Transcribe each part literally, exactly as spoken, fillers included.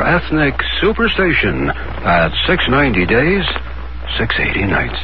ethnic superstation at six ninety days, six eighty nights.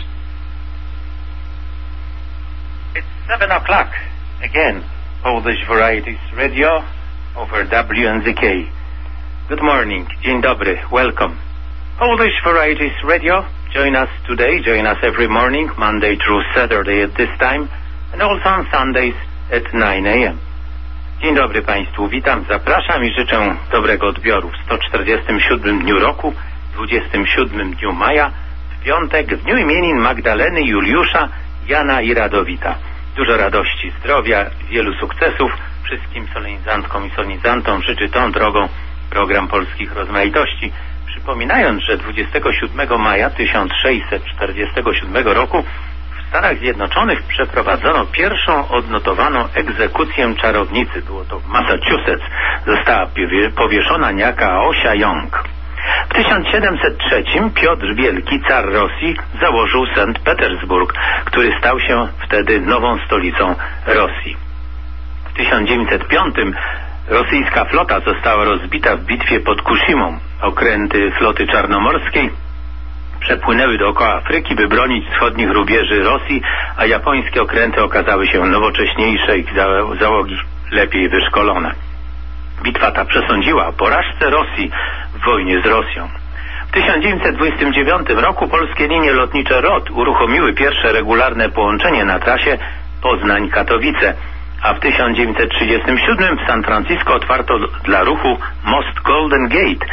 It's seven o'clock. Again, Polish Varieties Radio over W N Z K. Good morning. Dzień dobry. Welcome. Polish Varieties Radio. Join us today. Join us every morning, Monday through Saturday at this time, and also on Sundays at nine a.m. Dzień dobry Państwu. Witam, zapraszam i życzę dobrego odbioru w sto czterdziestym siódmym dniu roku, dwudziestym siódmym dniu maja, w piątek, w dniu imienin Magdaleny, Juliusza, Jana i Radowita. Dużo radości, zdrowia, wielu sukcesów. Wszystkim solenizantkom i solenizantom życzy tą drogą program Polskich Rozmaitości. Przypominając, że dwudziestego siódmego maja tysiąc sześćset czterdziestego siódmego roku w Stanach Zjednoczonych przeprowadzono pierwszą odnotowaną egzekucję czarownicy. Było to w Massachusetts. Została powieszona niejaka Osia Young. W tysiąc siedemset trzecim Piotr Wielki, car Rosji, założył Sankt Petersburg, który stał się wtedy nową stolicą Rosji. W tysiąc dziewięćset piątym rosyjska flota została rozbita w bitwie pod Kushimą. Okręty floty czarnomorskiej przepłynęły dookoła Afryki, by bronić wschodnich rubieży Rosji, a japońskie okręty okazały się nowocześniejsze i załogi lepiej wyszkolone. Bitwa ta przesądziła o porażce Rosji w wojnie z Rosją. W tysiąc dziewięćset dwudziestym dziewiątym roku polskie linie lotnicze R O T uruchomiły pierwsze regularne połączenie na trasie Poznań-Katowice, a w tysiąc dziewięćset trzydziestym siódmym w San Francisco otwarto dla ruchu most Golden Gate,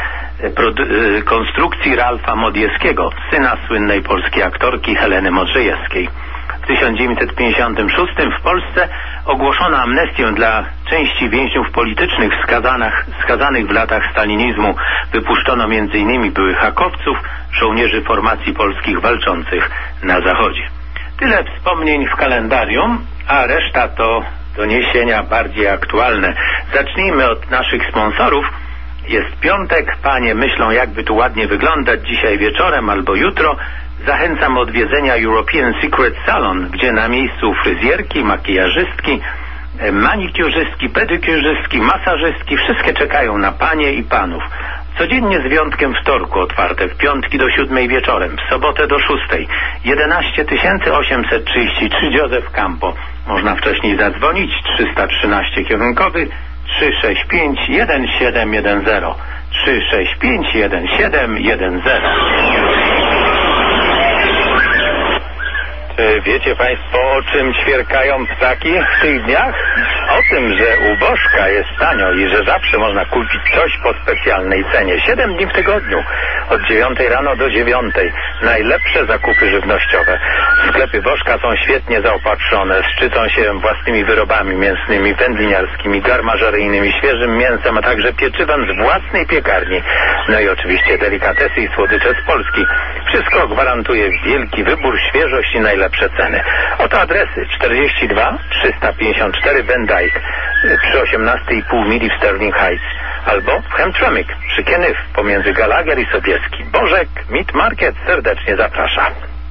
konstrukcji Ralfa Modjeskiego, syna słynnej polskiej aktorki Heleny Modrzejewskiej. W tysiąc dziewięćset pięćdziesiątym szóstym w Polsce ogłoszono amnestię dla części więźniów politycznych skazanych, skazanych w latach stalinizmu. Wypuszczono między innymi byłych hakowców, żołnierzy formacji polskich walczących na Zachodzie. Tyle wspomnień w kalendarium, a reszta to doniesienia bardziej aktualne. Zacznijmy od naszych sponsorów. Jest piątek, panie myślą, jakby tu ładnie wyglądać dzisiaj wieczorem albo jutro. Zachęcam do odwiedzenia European Secret Salon, gdzie na miejscu fryzjerki, makijażystki, manikiurzystki, pedikiurzystki, masażystki, wszystkie czekają na panie i panów. Codziennie z wyjątkiem wtorku otwarte, w piątki do siódmej wieczorem, w sobotę do szóstej. jedenaście tysięcy osiemset trzydzieści trzy Józef Campo. Można wcześniej zadzwonić, trzysta trzynaście kierunkowy, trzy sześć pięć jeden siedem jeden zero, trzy sześć pięć jeden siedem jeden zero. Czy wiecie Państwo, o czym ćwierkają ptaki w tych dniach? O tym, że u Bożka jest tanio i że zawsze można kupić coś po specjalnej cenie. Siedem dni w tygodniu, od dziewiątej rano do dziewiątej. Najlepsze zakupy żywnościowe. Sklepy Bożka są świetnie zaopatrzone, szczycą się własnymi wyrobami mięsnymi, wędliniarskimi, garmażeryjnymi, świeżym mięsem, a także pieczywem z własnej piekarni. No i oczywiście delikatesy i słodycze z Polski. Wszystko gwarantuje wielki wybór, świeżość i najlepsze ceny. Oto adresy: czterdzieści dwa trzysta pięćdziesiąt cztery Van Dyke przy osiemnaście i pół mili w Sterling Heights, albo w Hamtramck przy Kienyw pomiędzy Gallagher i Sobieski. Bożek Meat Market serdecznie zaprasza.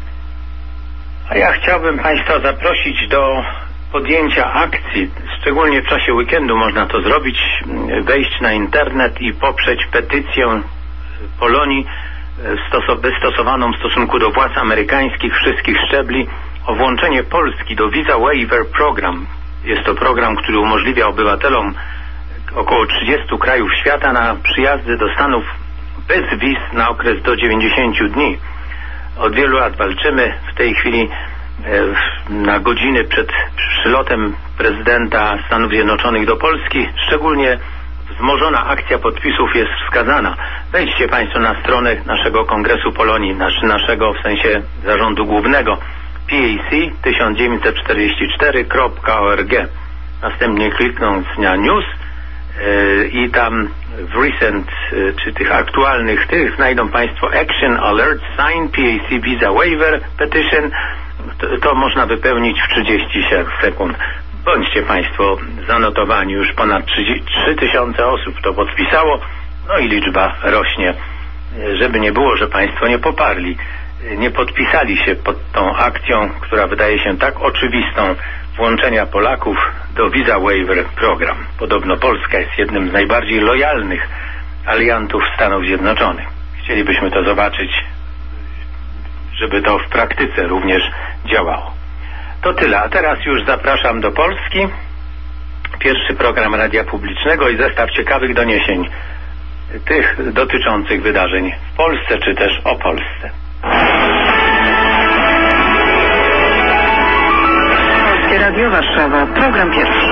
A ja chciałbym Państwa zaprosić do podjęcia akcji. Szczególnie w czasie weekendu można to zrobić, wejść na internet i poprzeć petycję Polonii wystosowaną w stosunku do władz amerykańskich wszystkich szczebli o włączenie Polski do Visa Waiver Program. Jest to program, który umożliwia obywatelom około trzydziestu krajów świata na przyjazdy do Stanów bez wiz na okres do dziewięćdziesięciu dni. Od wielu lat walczymy. W tej chwili e, na godziny przed przylotem prezydenta Stanów Zjednoczonych do Polski szczególnie wzmożona akcja podpisów jest wskazana. Wejdźcie Państwo na stronę naszego Kongresu Polonii, nasz, naszego w sensie zarządu głównego, P A C tysiąc dziewięćset czterdzieści cztery kropka org. Następnie kliknąć na news yy, i tam w recent, yy, czy tych aktualnych tych znajdą Państwo Action Alert Sign P A C Visa Waiver Petition. To, to można wypełnić w trzydzieści sekund. Bądźcie Państwo zanotowani, już ponad trzy tysiące osób to podpisało, no i liczba rośnie. Żeby nie było, że Państwo nie poparli, nie podpisali się pod tą akcją, która wydaje się tak oczywistą, włączenia Polaków do Visa Waiver Program. Podobno Polska jest jednym z najbardziej lojalnych aliantów Stanów Zjednoczonych. Chcielibyśmy to zobaczyć, żeby to w praktyce również działało. To tyle, a teraz już zapraszam do Polski. Pierwszy program Radia Publicznego i zestaw ciekawych doniesień, tych dotyczących wydarzeń w Polsce, czy też o Polsce. Polskie Radio Warszawa, program pierwszy.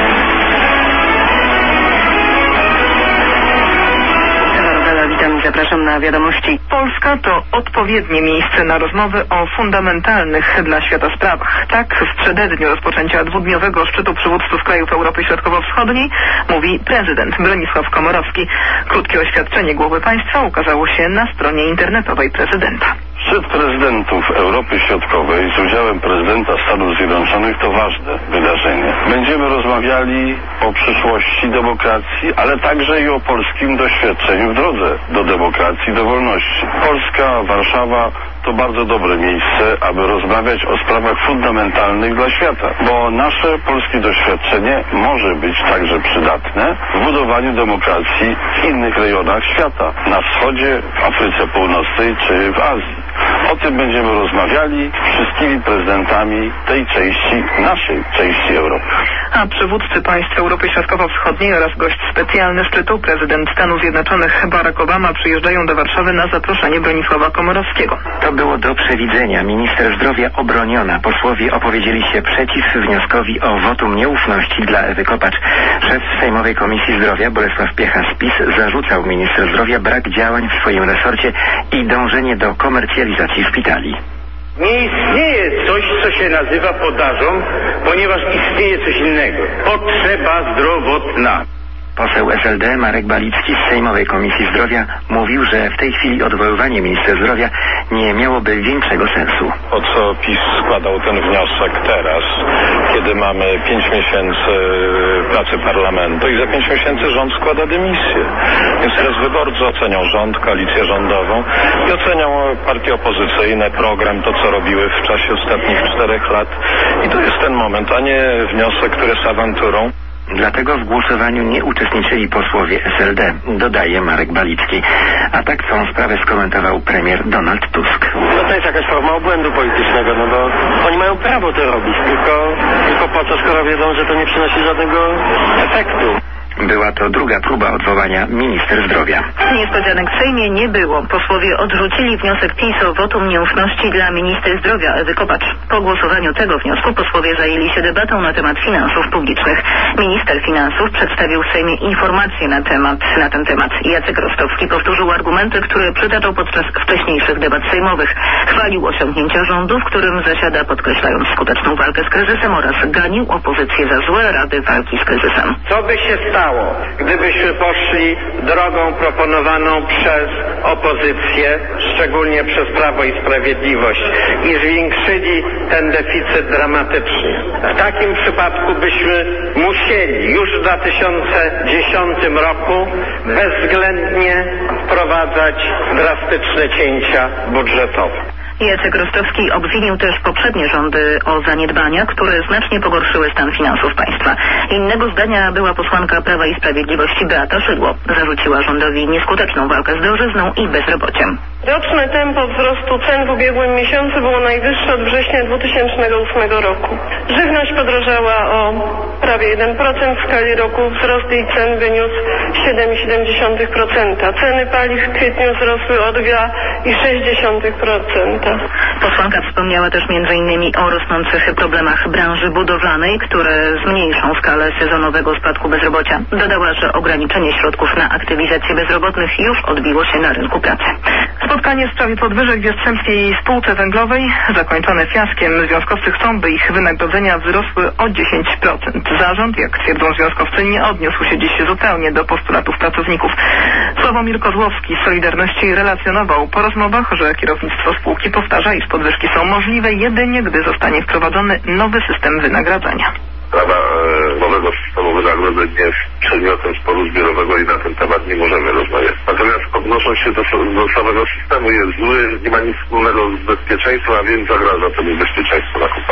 Witam i zapraszam na wiadomości. Polska to odpowiednie miejsce na rozmowy o fundamentalnych dla świata sprawach. Tak w przededniu rozpoczęcia dwudniowego szczytu przywódców krajów Europy Środkowo-Wschodniej mówi prezydent Bronisław Komorowski. Krótkie oświadczenie głowy państwa ukazało się na stronie internetowej prezydenta. Szczyt prezydentów Europy Środkowej z udziałem prezydenta Stanów Zjednoczonych to ważne wydarzenie. Będziemy rozmawiali o przyszłości demokracji, ale także i o polskim doświadczeniu w drodze do demokracji, do wolności. Polska, Warszawa to bardzo dobre miejsce, aby rozmawiać o sprawach fundamentalnych dla świata, bo nasze polskie doświadczenie może być także przydatne w budowaniu demokracji w innych rejonach świata, na wschodzie, w Afryce Północnej czy w Azji. O tym będziemy rozmawiali z wszystkimi prezydentami tej części, naszej części Europy. A przywódcy państw Europy Środkowo-Wschodniej oraz gość specjalny szczytu, prezydent Stanów Zjednoczonych Barack Obama, przyjeżdżają do Warszawy na zaproszenie Bronisława Komorowskiego. To było do przewidzenia. Minister zdrowia obroniona. Posłowie opowiedzieli się przeciw wnioskowi o wotum nieufności dla Ewy Kopacz. Szef Sejmowej Komisji Zdrowia Bolesław Piecha z PiS zarzucał minister zdrowia brak działań w swoim resorcie i dążenie do komercjalizacji szpitali. Nie istnieje coś, co się nazywa podażą, ponieważ istnieje coś innego. Potrzeba zdrowotna. Poseł S L D Marek Balicki z Sejmowej Komisji Zdrowia mówił, że w tej chwili odwoływanie ministra zdrowia nie miałoby większego sensu. Po co PiS składał ten wniosek teraz, kiedy mamy pięć miesięcy pracy parlamentu i za pięć miesięcy rząd składa dymisję. Więc teraz wyborcy ocenią rząd, koalicję rządową i ocenią partie opozycyjne, program, to co robiły w czasie ostatnich czterech lat. I to jest ten moment, a nie wniosek, który jest awanturą. Dlatego w głosowaniu nie uczestniczyli posłowie S L D, dodaje Marek Balicki. A tak całą sprawę skomentował premier Donald Tusk. No to jest jakaś forma obłędu politycznego, no bo oni mają prawo to robić, tylko, tylko po co, skoro wiedzą, że to nie przynosi żadnego efektu. Była to druga próba odwołania minister zdrowia. Niespodzianek w Sejmie nie było. Posłowie odrzucili wniosek PiS o wotum nieufności dla minister zdrowia Ewy Kopacz. Po głosowaniu tego wniosku posłowie zajęli się debatą na temat finansów publicznych. Minister finansów przedstawił w Sejmie informacje na temat, na ten temat. Jacek Rostowski powtórzył argumenty, które przytaczał podczas wcześniejszych debat sejmowych. Chwalił osiągnięcia rządu, w którym zasiada, podkreślając skuteczną walkę z kryzysem, oraz ganił opozycję za złe rady walki z kryzysem. Co by się stało, gdybyśmy poszli drogą proponowaną przez opozycję, szczególnie przez Prawo i Sprawiedliwość, i zwiększyli ten deficyt dramatycznie? W takim przypadku byśmy musieli już w dwa tysiące dziesiątym roku bezwzględnie wprowadzać drastyczne cięcia budżetowe. Jacek Rostowski obwinił też poprzednie rządy o zaniedbania, które znacznie pogorszyły stan finansów państwa. Innego zdania była posłanka Prawa i Sprawiedliwości Beata Szydło. Zarzuciła rządowi nieskuteczną walkę z drożyzną i bezrobociem. Roczne tempo wzrostu cen w ubiegłym miesiącu było najwyższe od września dwa tysiące ósmego roku. Żywność podrożała o prawie jeden procent, w skali roku wzrost jej cen wyniósł siedem przecinek siedem procent. Ceny paliw w kwietniu wzrosły o dwa przecinek sześć procent. Posłanka wspomniała też między innymi o rosnących problemach branży budowlanej, które zmniejszą skalę sezonowego spadku bezrobocia. Dodała, że ograniczenie środków na aktywizację bezrobotnych już odbiło się na rynku pracy. Spotkanie w sprawie podwyżek w Jastrzębskiej Spółce Węglowej zakończone fiaskiem. Związkowcy chcą, by ich wynagrodzenia wzrosły o dziesięć procent. Zarząd, jak twierdzą związkowcy, nie odniósł się dziś zupełnie do postulatów pracowników. Sławomir Kozłowski z Solidarności relacjonował po rozmowach, że kierownictwo spółki powtarza, iż podwyżki są możliwe jedynie, gdy zostanie wprowadzony nowy system wynagradzania. Sprawa e, nowego systemu wynagrodzeń jest przedmiotem sporu zbiorowego i na ten temat nie możemy rozmawiać. Natomiast odnosząc się do, do samego systemu, jest zły, nie ma nic wspólnego z bezpieczeństwem, a więc zagraża temu bezpieczeństwu na kopalniach.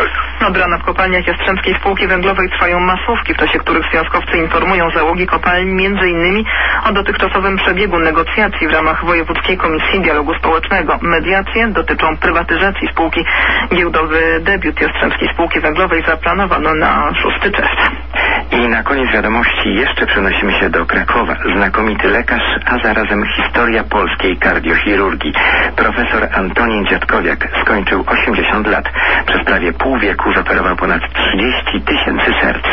Od rana w kopalniach Jastrzębskiej Spółki Węglowej trwają masówki, w czasie których związkowcy informują załogi kopalni między innymi o dotychczasowym przebiegu negocjacji w ramach Wojewódzkiej Komisji Dialogu Społecznego. Mediacje dotyczą prywatyzacji spółki. Giełdowy debiut Jastrzębskiej Spółki Węglowej zaplanowano na szóstego czerwca. I na koniec wiadomości jeszcze przenosimy się do Krakowa. Znakomity lekarz, a zarazem historia polskiej kardiochirurgii. Profesor Antonin Dziadkowiak skończył osiemdziesiąt lat. Przez prawie pół wieku zoperował ponad trzydzieści tysięcy serc.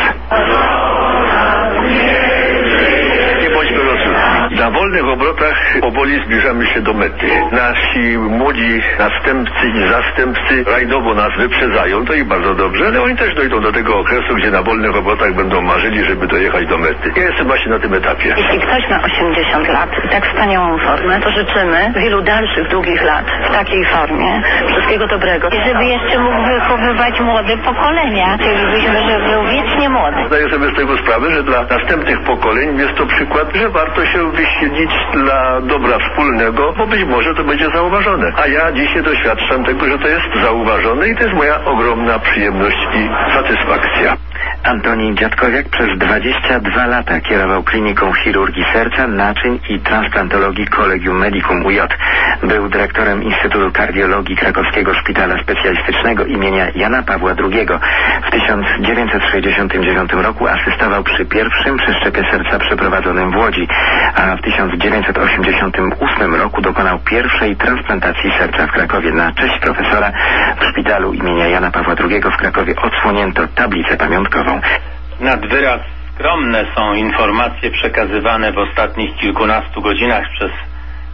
Nie bądźmy rozsądni. Na wolnych obrotach powoli zbliżamy się do mety. Nasi młodzi następcy i zastępcy rajdowo nas wyprzedzają, to i bardzo dobrze, ale oni też dojdą do tego okresu, gdzie na wolnych obrotach będą marzyli, żeby dojechać do mety. Ja jestem właśnie na tym etapie. Jeśli ktoś ma osiemdziesiąt lat i tak wspaniałą formę, to życzymy wielu dalszych, długich lat w takiej formie. Wszystkiego dobrego. I żeby jeszcze mógł wychowywać młode pokolenia. Chcielibyśmy, żeby był wiecznie młody. Zdaję sobie z tego sprawę, że dla następnych pokoleń jest to przykład, że warto się wyświetlić dla dobra wspólnego, bo być może to będzie zauważone. A ja dzisiaj doświadczam tego, że to jest zauważone i to jest moja ogromna przyjemność i satysfakcja. Antonin Dziadkowiak przez dwadzieścia dwa lata kierował kliniką chirurgii serca, naczyń i transplantologii Collegium Medicum U J. Był dyrektorem Instytutu Kardiologii Krakowskiego Szpitala Specjalistycznego imienia Jana Pawła drugiego. W tysiąc dziewięćset sześćdziesiątym dziewiątym roku asystował przy pierwszym przeszczepie serca przeprowadzonym w Łodzi, a w tysiąc dziewięćset osiemdziesiątym ósmym roku dokonał pierwszej transplantacji serca w Krakowie. Na cześć profesora w szpitalu imienia Jana Pawła drugiego w Krakowie odsłonięto tablicę pamiątkową. Nad wyraz skromne są informacje przekazywane w ostatnich kilkunastu godzinach przez e,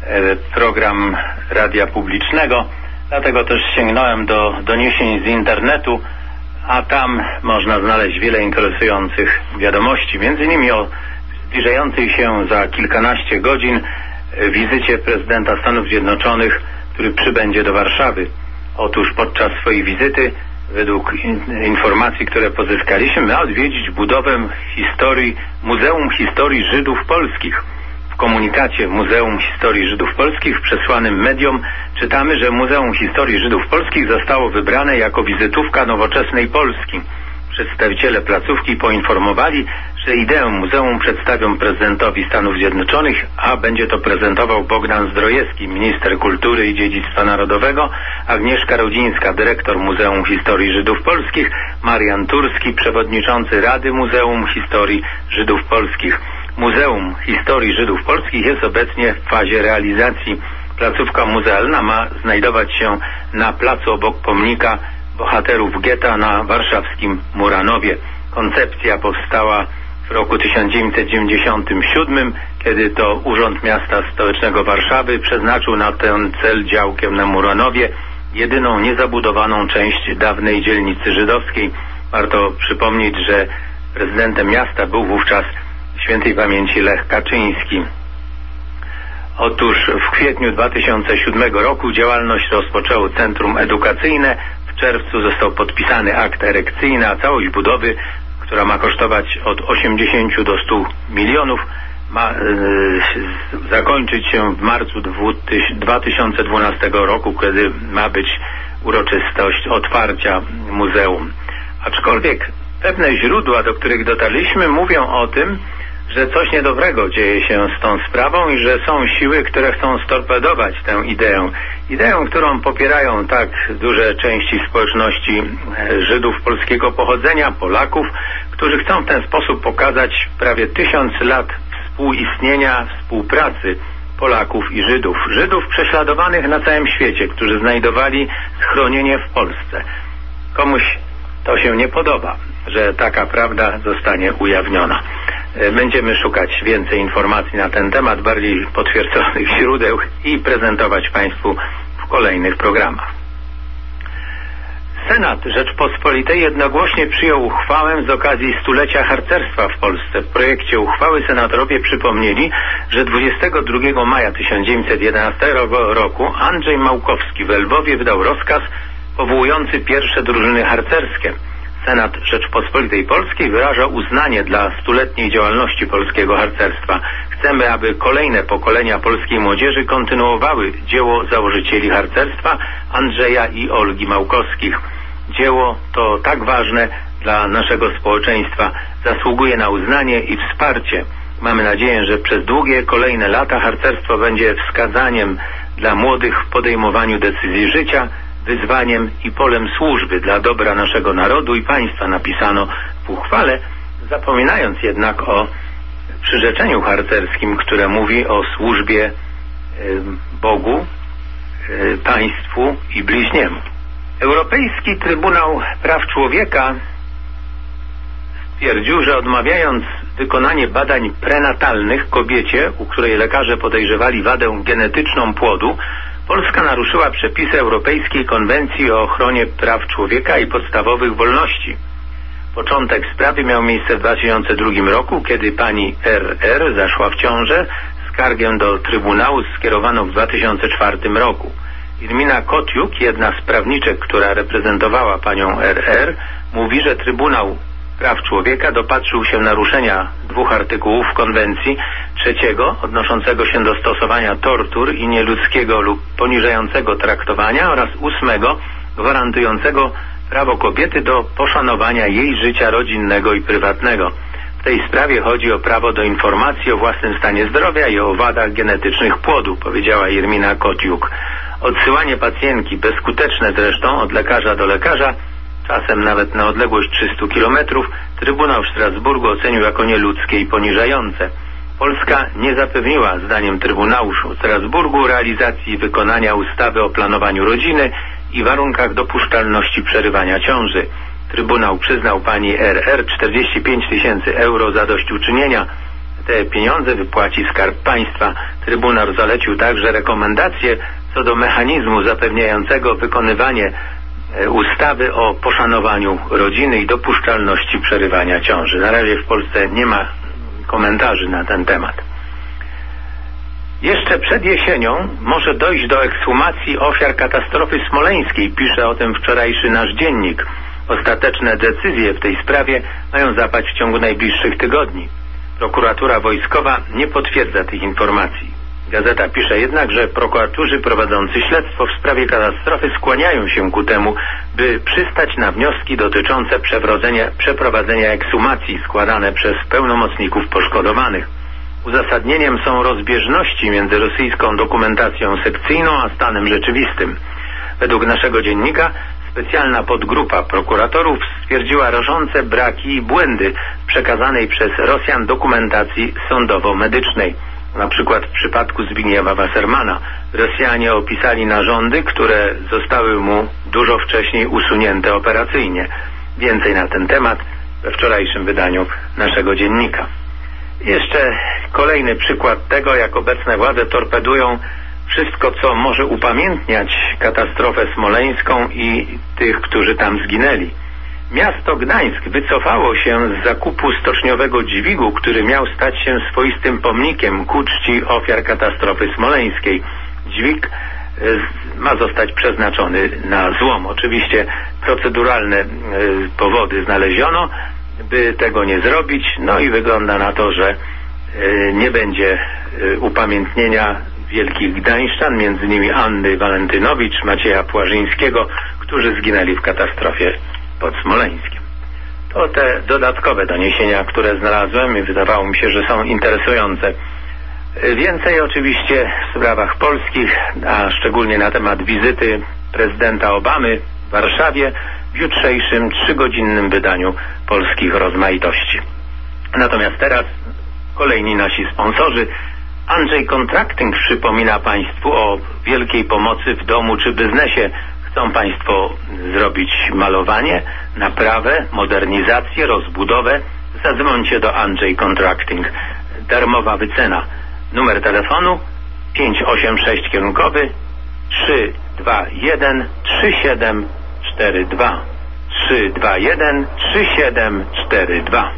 program Radia Publicznego, dlatego też sięgnąłem do doniesień z internetu, a tam można znaleźć wiele interesujących wiadomości, między innymi o zbliżającej się za kilkanaście godzin wizycie prezydenta Stanów Zjednoczonych, który przybędzie do Warszawy. Otóż podczas swojej wizyty, według informacji, które pozyskaliśmy, ma odwiedzić budowę historii, Muzeum Historii Żydów Polskich. W komunikacie Muzeum Historii Żydów Polskich przesłanym mediom czytamy, że Muzeum Historii Żydów Polskich zostało wybrane jako wizytówka nowoczesnej Polski. Przedstawiciele placówki poinformowali, że ideę muzeum przedstawią prezydentowi Stanów Zjednoczonych, a będzie to prezentował Bogdan Zdrojewski, minister kultury i dziedzictwa narodowego, Agnieszka Rodzińska, dyrektor Muzeum Historii Żydów Polskich, Marian Turski, przewodniczący Rady Muzeum Historii Żydów Polskich. Muzeum Historii Żydów Polskich jest obecnie w fazie realizacji. Placówka muzealna ma znajdować się na placu obok pomnika bohaterów getta na warszawskim Muranowie. Koncepcja powstała w roku tysiąc dziewięćset dziewięćdziesiątym siódmym, kiedy to Urząd Miasta Stołecznego Warszawy przeznaczył na ten cel działkę na Muranowie, jedyną niezabudowaną część dawnej dzielnicy żydowskiej. Warto przypomnieć, że prezydentem miasta był wówczas świętej pamięci Lech Kaczyński. Otóż w kwietniu dwa tysiące siódmego roku działalność rozpoczęło Centrum Edukacyjne. W czerwcu został podpisany akt erekcyjny, a całość budowy, która ma kosztować od osiemdziesięciu do stu milionów, ma yy, zakończyć się w marcu dwa tysiące dwunastego roku, kiedy ma być uroczystość otwarcia muzeum. Aczkolwiek pewne źródła, do których dotarliśmy, mówią o tym, że coś niedobrego dzieje się z tą sprawą i że są siły, które chcą storpedować tę ideę. Ideę, którą popierają tak duże części społeczności Żydów polskiego pochodzenia, Polaków, którzy chcą w ten sposób pokazać prawie tysiąc lat współistnienia, współpracy Polaków i Żydów. Żydów prześladowanych na całym świecie, którzy znajdowali schronienie w Polsce. Komuś to się nie podoba, że taka prawda zostanie ujawniona. Będziemy szukać więcej informacji na ten temat, bardziej potwierdzonych źródeł i prezentować Państwu w kolejnych programach. Senat Rzeczpospolitej jednogłośnie przyjął uchwałę z okazji stulecia harcerstwa w Polsce. W projekcie uchwały senatorowie przypomnieli, że dwudziestego drugiego maja tysiąc dziewięćset jedenastego roku Andrzej Małkowski w Lwowie wydał rozkaz powołujący pierwsze drużyny harcerskie. Senat Rzeczpospolitej Polskiej wyraża uznanie dla stuletniej działalności polskiego harcerstwa. Chcemy, aby kolejne pokolenia polskiej młodzieży kontynuowały dzieło założycieli harcerstwa Andrzeja i Olgi Małkowskich. dzieło to tak ważne dla naszego społeczeństwa zasługuje na uznanie i wsparcie. Mamy nadzieję, że przez długie kolejne lata harcerstwo będzie wskazaniem dla młodych w podejmowaniu decyzji życia, wyzwaniem i polem służby dla dobra naszego narodu i państwa, napisano w uchwale, zapominając jednak o przyrzeczeniu harcerskim, które mówi o służbie y, Bogu, y, państwu i bliźniemu. Europejski Trybunał Praw Człowieka stwierdził, że odmawiając wykonanie badań prenatalnych kobiecie, u której lekarze podejrzewali wadę genetyczną płodu, Polska naruszyła przepisy Europejskiej Konwencji o ochronie praw człowieka i podstawowych wolności. Początek sprawy miał miejsce w dwa tysiące drugim roku, kiedy pani R R zaszła w ciążę. Skargę do Trybunału skierowano w dwa tysiące czwartym roku. Irmina Kotiuk, jedna z prawniczek, która reprezentowała panią R R, mówi, że Trybunał Praw Człowieka dopatrzył się naruszenia dwóch artykułów konwencji, trzeciego odnoszącego się do stosowania tortur i nieludzkiego lub poniżającego traktowania oraz ósmego gwarantującego prawo kobiety do poszanowania jej życia rodzinnego i prywatnego. W tej sprawie chodzi o prawo do informacji o własnym stanie zdrowia i o wadach genetycznych płodu, powiedziała Irmina Kotiuk. Odsyłanie pacjentki, bezskuteczne zresztą, od lekarza do lekarza, czasem nawet na odległość trzystu kilometrów, Trybunał w Strasburgu ocenił jako nieludzkie i poniżające. Polska nie zapewniła, zdaniem Trybunału w Strasburgu, realizacji i wykonania ustawy o planowaniu rodziny i warunkach dopuszczalności przerywania ciąży. Trybunał przyznał pani R R czterdzieści pięć tysięcy euro zadośćuczynienia. Te pieniądze wypłaci Skarb Państwa. Trybunał zalecił także rekomendacje co do mechanizmu zapewniającego wykonywanie ustawy o poszanowaniu rodziny i dopuszczalności przerywania ciąży. Na razie w Polsce nie ma komentarzy na ten temat. Jeszcze przed jesienią może dojść do ekshumacji ofiar katastrofy smoleńskiej, pisze o tym wczorajszy nasz dziennik. Ostateczne decyzje w tej sprawie mają zapaść w ciągu najbliższych tygodni. Prokuratura wojskowa nie potwierdza tych informacji. Gazeta pisze jednak, że prokuratorzy prowadzący śledztwo w sprawie katastrofy skłaniają się ku temu, by przystać na wnioski dotyczące przeprowadzenia ekshumacji składane przez pełnomocników poszkodowanych. Uzasadnieniem są rozbieżności między rosyjską dokumentacją sekcyjną a stanem rzeczywistym. Według naszego dziennika specjalna podgrupa prokuratorów stwierdziła rażące braki i błędy w przekazanej przez Rosjan dokumentacji sądowo-medycznej. Na przykład w przypadku Zbigniewa Wassermana Rosjanie opisali narządy, które zostały mu dużo wcześniej usunięte operacyjnie. Więcej na ten temat we wczorajszym wydaniu naszego dziennika. Jeszcze kolejny przykład tego, jak obecne władze torpedują wszystko, co może upamiętniać katastrofę smoleńską i tych, którzy tam zginęli. Miasto Gdańsk wycofało się z zakupu stoczniowego dźwigu, który miał stać się swoistym pomnikiem ku czci ofiar katastrofy smoleńskiej. Dźwig ma zostać przeznaczony na złom. Oczywiście proceduralne powody znaleziono, by tego nie zrobić, no i wygląda na to, że nie będzie upamiętnienia wielkich gdańszczan, między innymi Anny Walentynowicz, Macieja Płażyńskiego, którzy zginęli w katastrofie pod Smoleńskiem. To te dodatkowe doniesienia, które znalazłem i wydawało mi się, że są interesujące. Więcej oczywiście w sprawach polskich, a szczególnie na temat wizyty prezydenta Obamy w Warszawie w jutrzejszym trzygodzinnym wydaniu Polskich Rozmaitości. Natomiast teraz kolejni nasi sponsorzy. Andrzej Contracting przypomina Państwu o wielkiej pomocy w domu czy biznesie. Chcą Państwo zrobić malowanie, naprawę, modernizację, rozbudowę? Zadzwońcie do Andrzej Contracting. Darmowa wycena. Numer telefonu pięć osiem sześć kierunkowy trzy dwa jeden trzy siedem cztery dwa trzy dwa jeden trzy siedem cztery dwa.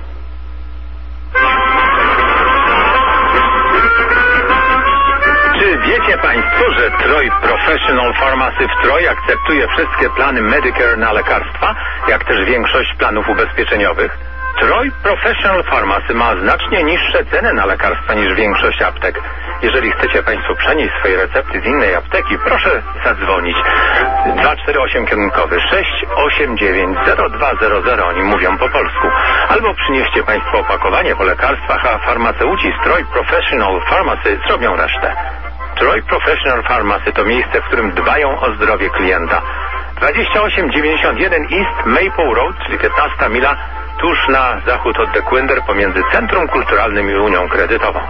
Czy wiecie Państwo, że Troy Professional Pharmacy w Troy akceptuje wszystkie plany Medicare na lekarstwa, jak też większość planów ubezpieczeniowych? Troy Professional Pharmacy ma znacznie niższe ceny na lekarstwa niż większość aptek. Jeżeli chcecie Państwo przenieść swoje recepty z innej apteki, proszę zadzwonić. dwa cztery osiem kierunkowy sześć osiem dziewięć zero dwa zero zero, oni mówią po polsku. Albo przynieście Państwo opakowanie po lekarstwach, a farmaceuci z Troy Professional Pharmacy zrobią resztę. Troy Professional Pharmacy to miejsce, w którym dbają o zdrowie klienta. dwadzieścia osiem dziewięćdziesiąt jeden East Maple Road, czyli piętnasta mila, tuż na zachód od De Quinder pomiędzy Centrum Kulturalnym i Unią Kredytową.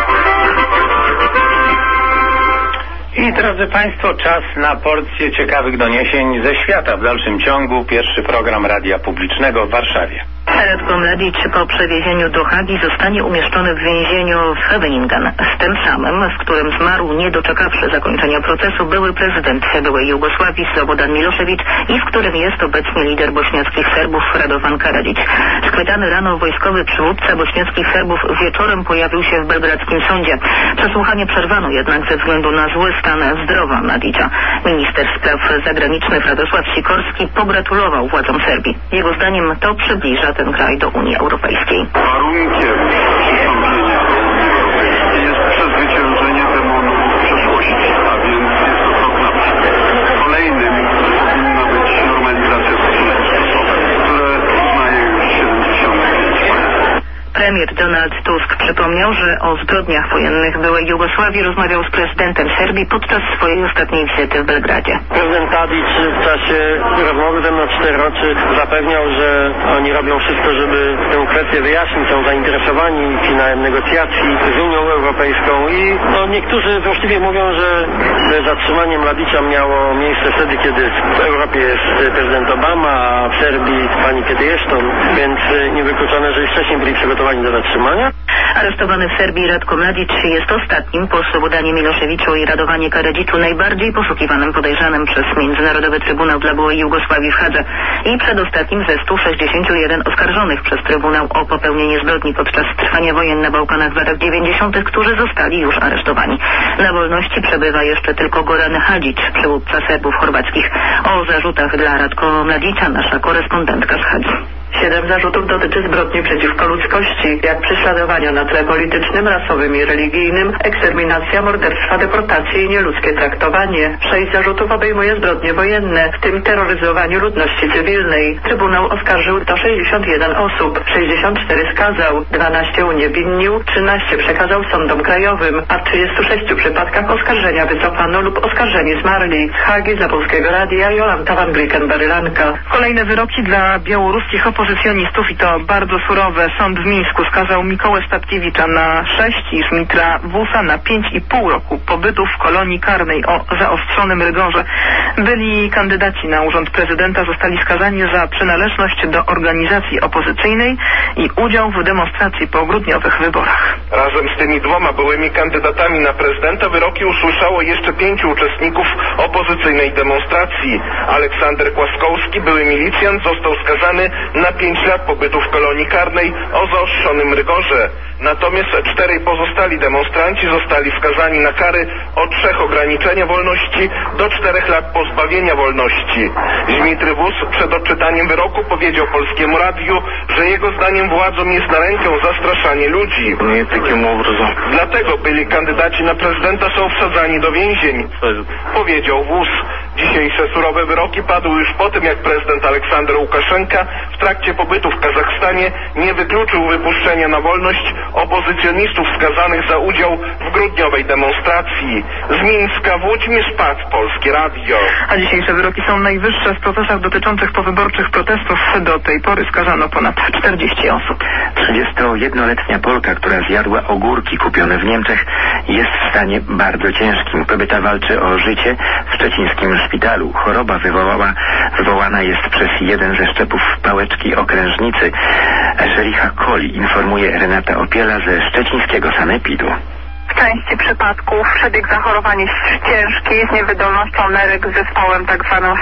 I drodzy Państwo, czas na porcję ciekawych doniesień ze świata. W dalszym ciągu pierwszy program Radia Publicznego w Warszawie. Radko Mladic po przewiezieniu do Hagi zostanie umieszczony w więzieniu w Scheveningen, z tym samym, w którym zmarł nie doczekawszy zakończenia procesu były prezydent byłej Jugosławii Slobodan Milošević i w którym jest obecnie lider bośniackich Serbów Radovan Karadzic. Schwytany rano wojskowy przywódca bośniackich Serbów wieczorem pojawił się w belgradzkim sądzie. Przesłuchanie przerwano jednak ze względu na zły stan zdrowia Mladicia. Minister spraw zagranicznych Radosław Sikorski pogratulował władzom Serbii. Jego zdaniem to przybliża ten kraj do Unii Europejskiej. Warunkiem przystąpienia do Unii Europejskiej jest przezwyciężenie demonu przeszłości, a więc jest to krok naprzód. Kolejnym powinna być normalizacja stosunków stosowych, które uznaje już siedemdziesiąt pięć państw. Premier Donald Tusk przypomniał, że o zbrodniach wojennych byłej Jugosławii rozmawiał z prezydentem Serbii podczas swojej ostatniej wizyty w Belgradzie. Prezydent Tadić w czasie rozmowy ze mną cztery oczy zapewniał, że oni robią wszystko, żeby tę kwestię wyjaśnić, są zainteresowani finałem negocjacji z Unią Europejską i no, niektórzy złośliwie mówią, że zatrzymanie Mladicia miało miejsce wtedy, kiedy w Europie jest prezydent Obama, a w Serbii pani Cathy Ashton, więc niewykluczone, że już wcześniej byli przygotowani do zatrzymania. Aresztowany w Serbii Radko Mladic jest ostatnim po Slobodanie Miloševiću i Radovanie Karadzicu najbardziej poszukiwanym podejrzanym przez Międzynarodowy Trybunał dla byłej Jugosławii w Hadze i przedostatnim ze stu sześćdziesięciu jeden oskarżonych przez Trybunał o popełnienie zbrodni podczas trwania wojen na Bałkanach w latach dziewięćdziesiątych, którzy zostali już aresztowani. Na wolności przebywa jeszcze tylko Goran Hadžić, przywódca Serbów chorwackich. O zarzutach dla Radko Mladicia nasza korespondentka z Hadzi. Siedem zarzutów dotyczy zbrodni przeciwko ludzkości, jak prześladowania na tle politycznym, rasowym i religijnym, eksterminacja, morderstwa, deportacje i nieludzkie traktowanie. Sześć zarzutów obejmuje zbrodnie wojenne, w tym terroryzowaniu ludności cywilnej. Trybunał oskarżył sto sześćdziesiąt jeden osób, sześćdziesiąt cztery skazał, dwanaście uniewinnił, trzynaście przekazał sądom krajowym, a w trzydziestu sześciu przypadkach oskarżenia wycofano lub oskarżeni zmarli. Z Hagi dla Polskiego Radia Jolanta Van Gliken-Barylanka. Kolejne wyroki dla białoruskich opozycjonistów i to bardzo surowe. Sąd w Mińsku skazał Mikołę Statkiewicza na sześć i Żmitra Wusa na pięć i pół roku pobytu w kolonii karnej o zaostrzonym rygorze. Byli kandydaci na urząd prezydenta zostali skazani za przynależność do organizacji opozycyjnej i udział w demonstracji po grudniowych wyborach. Razem z tymi dwoma byłymi kandydatami na prezydenta wyroki usłyszało jeszcze pięciu uczestników opozycyjnej demonstracji. Aleksander Kłaskowski, były milicjant, został skazany na pięć lat pobytu w kolonii karnej o zaostrzonym rygorze. Natomiast czterej pozostali demonstranci zostali skazani na kary od trzech ograniczenia wolności do czterech lat pozbawienia wolności. Żmitry Wus przed odczytaniem wyroku powiedział Polskiemu Radiu, że jego zdaniem władzom jest na rękę zastraszanie ludzi. Nie takim obrazem. Dlatego byli kandydaci na prezydenta są wsadzani do więzień, powiedział Wus. Dzisiejsze surowe wyroki padły już po tym, jak prezydent Aleksander Łukaszenka w trakcie pobytu w Kazachstanie nie wykluczył wypuszczenia na wolność opozycjonistów skazanych za udział w grudniowej demonstracji. Z Mińska Włodzimierz Pat, Polskie Radio. A dzisiejsze wyroki są najwyższe w procesach dotyczących powyborczych protestów. Do tej pory skazano ponad czterdzieści osób. trzydziestojednoletnia Polka, która zjadła ogórki kupione w Niemczech, jest w stanie bardzo ciężkim. Kobieta walczy o życie w szczecińskim szpitalu. Choroba wywołała, wywołana jest przez jeden ze szczepów pałeczki okrężnicy Escherichia coli, informuje Renata Opiela ze szczecińskiego sanepidu. W części przypadków przebieg zachorowań jest ciężki, z niewydolnością nerek, z zespołem tak zwanym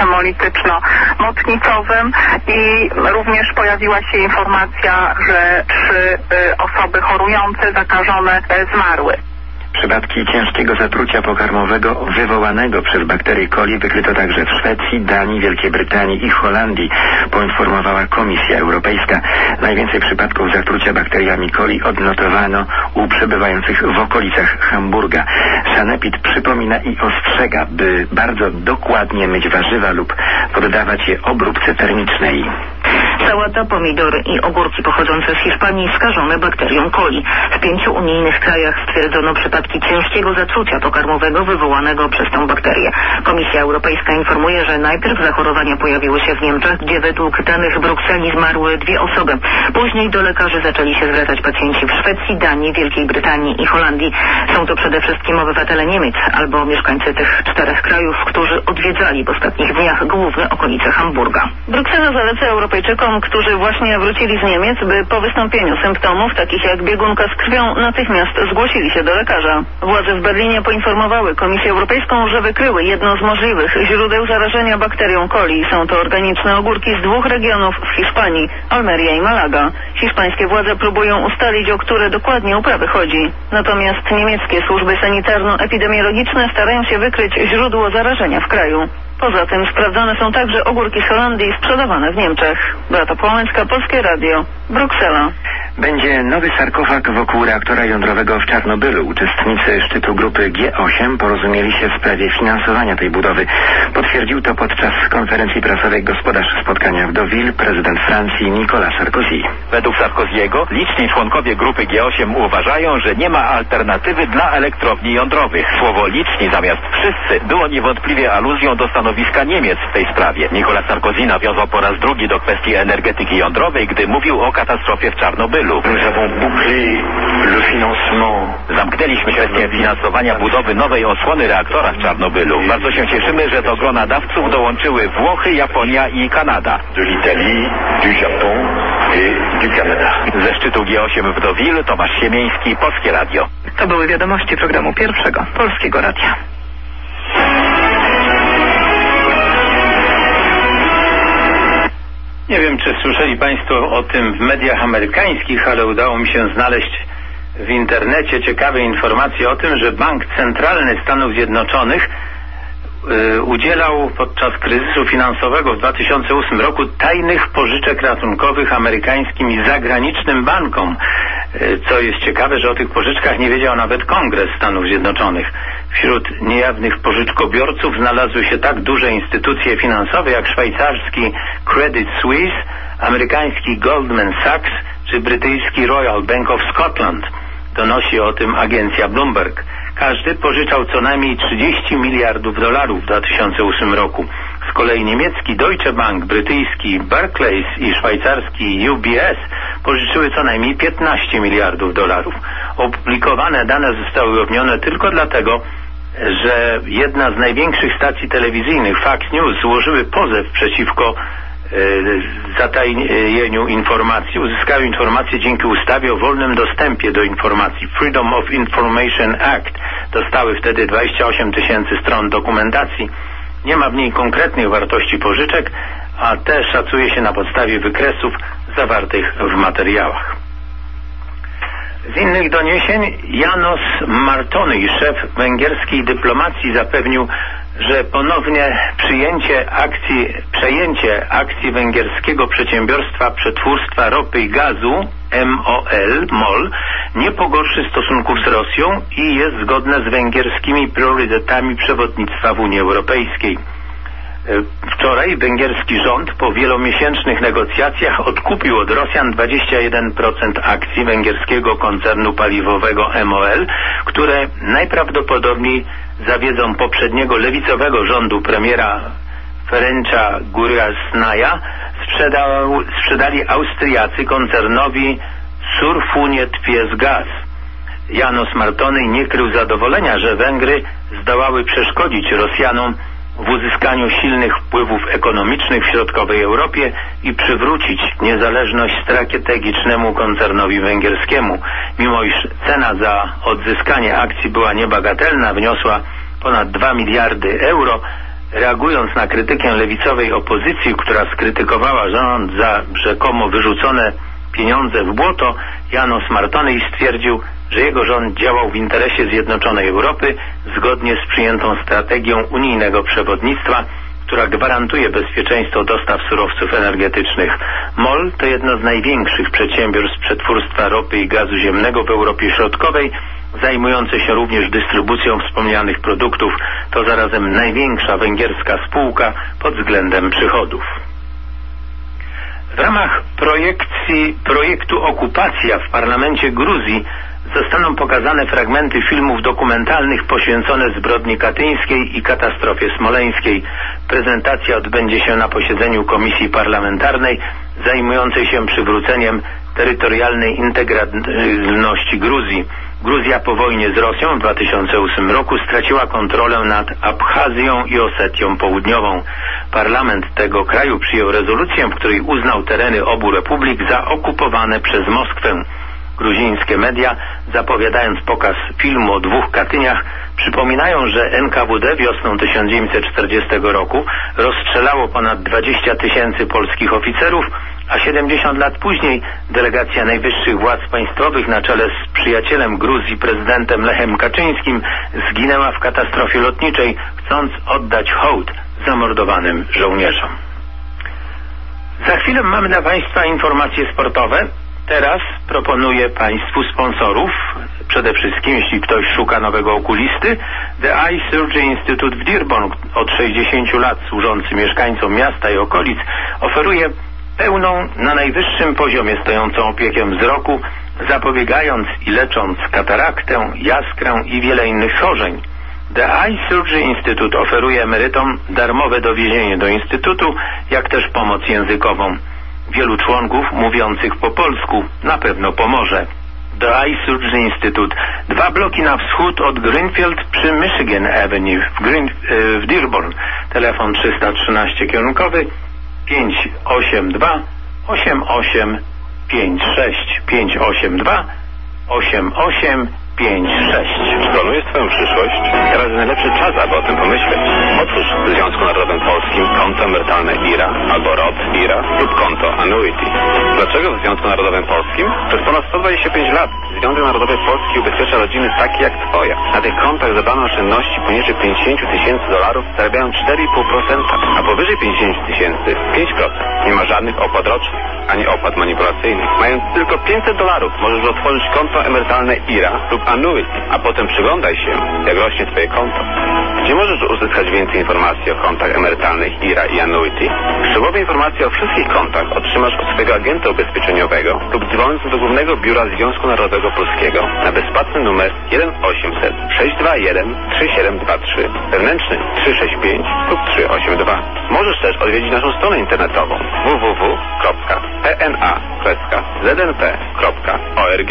hemolityczno-mocnicowym i również pojawiła się informacja, że trzy y, osoby chorujące, zakażone y, zmarły. Przypadki ciężkiego zatrucia pokarmowego wywołanego przez bakterię coli wykryto także w Szwecji, Danii, Wielkiej Brytanii i Holandii, poinformowała Komisja Europejska. Najwięcej przypadków zatrucia bakteriami coli odnotowano u przebywających w okolicach Hamburga. Sanepid przypomina i ostrzega, by bardzo dokładnie myć warzywa lub poddawać je obróbce termicznej. Sałata, pomidory i ogórki pochodzące z Hiszpanii skażone bakterią coli. W pięciu unijnych krajach stwierdzono przypadki ciężkiego zatrucia pokarmowego wywołanego przez tę bakterię. Komisja Europejska informuje, że najpierw zachorowania pojawiły się w Niemczech, gdzie według danych Brukseli zmarły dwie osoby. Później do lekarzy zaczęli się zwracać pacjenci w Szwecji, Danii, Wielkiej Brytanii i Holandii. Są to przede wszystkim obywatele Niemiec albo mieszkańcy tych czterech krajów, którzy odwiedzali w ostatnich dniach główne okolice Hamburga. Bruksela zaleca Europejczykom, którzy właśnie wrócili z Niemiec, by po wystąpieniu symptomów, takich jak biegunka z krwią, natychmiast zgłosili się do lekarza. Władze w Berlinie poinformowały Komisję Europejską, że wykryły jedno z możliwych źródeł zarażenia bakterią coli. Są to organiczne ogórki z dwóch regionów w Hiszpanii, Almeria i Malaga. Hiszpańskie władze próbują ustalić, o które dokładnie uprawy chodzi. Natomiast niemieckie służby sanitarno-epidemiologiczne starają się wykryć źródło zarażenia w kraju. Poza tym sprawdzane są także ogórki z Holandii sprzedawane w Niemczech. Beata Połęcka, Polskie Radio, Bruksela. Będzie nowy sarkofag wokół reaktora jądrowego w Czarnobylu. Uczestnicy szczytu grupy G osiem porozumieli się w sprawie finansowania tej budowy. Potwierdził to podczas konferencji prasowej gospodarz spotkania w Deauville prezydent Francji Nicolas Sarkozy. Według Sarkozy'ego liczni członkowie grupy G osiem uważają, że nie ma alternatywy dla elektrowni jądrowych. Słowo liczni zamiast wszyscy było niewątpliwie aluzją do stanowiska Niemiec w tej sprawie. Nicolas Sarkozy nawiązał po raz drugi do kwestii energetyki jądrowej, gdy mówił o katastrofie w Czarnobylu. Zamknęliśmy kwestię finansowania budowy nowej osłony reaktora w Czarnobylu. Bardzo się cieszymy, że do grona dawców dołączyły Włochy, Japonia i Kanada. Ze szczytu G osiem w Deauville Tomasz Siemieński, Polskie Radio. To były wiadomości programu pierwszego Polskiego Radia. Nie wiem, czy słyszeli Państwo o tym w mediach amerykańskich, ale udało mi się znaleźć w internecie ciekawe informacje o tym, że Bank Centralny Stanów Zjednoczonych y, udzielał podczas kryzysu finansowego w dwa tysiące ósmym roku tajnych pożyczek ratunkowych amerykańskim i zagranicznym bankom. Y, co jest ciekawe, że o tych pożyczkach nie wiedział nawet Kongres Stanów Zjednoczonych. Wśród niejawnych pożyczkobiorców znalazły się tak duże instytucje finansowe jak szwajcarski Credit Suisse, amerykański Goldman Sachs czy brytyjski Royal Bank of Scotland. Donosi o tym agencja Bloomberg. Każdy pożyczał co najmniej trzydzieści miliardów dolarów w dwa tysiące ósmym roku. Z kolei niemiecki Deutsche Bank, brytyjski Barclays i szwajcarski U B S pożyczyły co najmniej piętnaście miliardów dolarów. Opublikowane dane zostały ujawnione tylko dlatego, że jedna z największych stacji telewizyjnych, Fox News, złożyły pozew przeciwko e, zatajnieniu informacji. Uzyskały informacje dzięki ustawie o wolnym dostępie do informacji, Freedom of Information Act. Dostały wtedy dwadzieścia osiem tysięcy stron dokumentacji. Nie ma w niej konkretnych wartości pożyczek, a te szacuje się na podstawie wykresów zawartych w materiałach. Z innych doniesień János Martonyi, szef węgierskiej dyplomacji, zapewnił, że ponownie przyjęcie akcji, przejęcie akcji węgierskiego przedsiębiorstwa przetwórstwa ropy i gazu M O L, MOL nie pogorszy stosunków z Rosją i jest zgodne z węgierskimi priorytetami przewodnictwa w Unii Europejskiej. Wczoraj węgierski rząd po wielomiesięcznych negocjacjach odkupił od Rosjan dwadzieścia jeden procent akcji węgierskiego koncernu paliwowego M O L, które najprawdopodobniej zawiedzą poprzedniego lewicowego rządu premiera Ferencza Gurjasnaja sprzedał, sprzedali Austriacy koncernowi Surfuniet Gaz. János Martonyi nie krył zadowolenia, że Węgry zdołały przeszkodzić Rosjanom w uzyskaniu silnych wpływów ekonomicznych w środkowej Europie i przywrócić niezależność strategicznemu koncernowi węgierskiemu. Mimo iż cena za odzyskanie akcji była niebagatelna, wyniosła ponad dwa miliardy euro, reagując na krytykę lewicowej opozycji, która skrytykowała rząd za rzekomo wyrzucone pieniądze w błoto, János Martonyi stwierdził, że jego rząd działał w interesie zjednoczonej Europy zgodnie z przyjętą strategią unijnego przewodnictwa, która gwarantuje bezpieczeństwo dostaw surowców energetycznych. MOL to jedno z największych przedsiębiorstw przetwórstwa ropy i gazu ziemnego w Europie Środkowej, zajmujące się również dystrybucją wspomnianych produktów. To zarazem największa węgierska spółka pod względem przychodów. W ramach projekcji projektu Okupacja w parlamencie Gruzji zostaną pokazane fragmenty filmów dokumentalnych poświęcone zbrodni katyńskiej i katastrofie smoleńskiej. Prezentacja odbędzie się na posiedzeniu Komisji Parlamentarnej zajmującej się przywróceniem terytorialnej integralności Gruzji. Gruzja po wojnie z Rosją w dwa tysiące ósmym roku straciła kontrolę nad Abchazją i Osetią Południową. Parlament tego kraju przyjął rezolucję, w której uznał tereny obu republik za okupowane przez Moskwę. Gruzińskie media, zapowiadając pokaz filmu o dwóch Katyniach, przypominają, że N K W D wiosną tysiąc dziewięćset czterdziestego roku rozstrzelało ponad dwadzieścia tysięcy polskich oficerów, a siedemdziesiąt lat później delegacja najwyższych władz państwowych na czele z przyjacielem Gruzji, prezydentem Lechem Kaczyńskim, zginęła w katastrofie lotniczej, chcąc oddać hołd zamordowanym żołnierzom. Za chwilę mamy dla Państwa informacje sportowe. Teraz proponuję Państwu sponsorów, przede wszystkim jeśli ktoś szuka nowego okulisty, The Eye Surgery Institute w Dearborn, od sześćdziesięciu lat służący mieszkańcom miasta i okolic, oferuje pełną, na najwyższym poziomie stojącą opiekę wzroku, zapobiegając i lecząc kataraktę, jaskrę i wiele innych schorzeń. The Eye Surgery Institute oferuje emerytom darmowe dowiezienie do instytutu, jak też pomoc językową. Wielu członków mówiących po polsku na pewno pomoże. The Eye Surgery Institute. Dwa bloki na wschód od Greenfield przy Michigan Avenue w, Green, w Dearborn. Telefon trzysta trzynaście kierunkowy pięć osiem dwa osiem osiem pięć sześć pięć osiem dwa osiem osiem pięć sześć. Czy planujesz swoją przyszłość? Teraz jest najlepszy czas, aby o tym pomyśleć. Otwórz w Związku Narodowym Polskim konto emerytalne I R A albo R O T I R A lub konto Annuity. Dlaczego w Związku Narodowym Polskim? Przez ponad sto dwadzieścia pięć lat Związek Narodowy Polski ubezpiecza rodziny takie jak Twoja. Na tych kontach zebrano oszczędności poniżej pięćdziesiąt tysięcy dolarów, zarabiają cztery i pół procent, a powyżej pięćdziesiąt tysięcy pięć procent. Nie ma żadnych opłat rocznych, ani opłat manipulacyjnych. Mając tylko pięćset dolarów możesz otworzyć konto emerytalne I R A lub Annuity, a potem przyglądaj się, jak rośnie Twoje konto. Gdzie możesz uzyskać więcej informacji o kontach emerytalnych I R A i Annuity? Szczegółowe informacje o wszystkich kontach otrzymasz od swojego agenta ubezpieczeniowego lub dzwoniąc do Głównego Biura Związku Narodowego Polskiego na bezpłatny numer jeden osiemset sześć dwa jeden trzy siedem dwa trzy, wewnętrzny trzy sześć pięć lub trzy osiem dwa. Możesz też odwiedzić naszą stronę internetową w w w kropka p n a kropka z n p kropka org.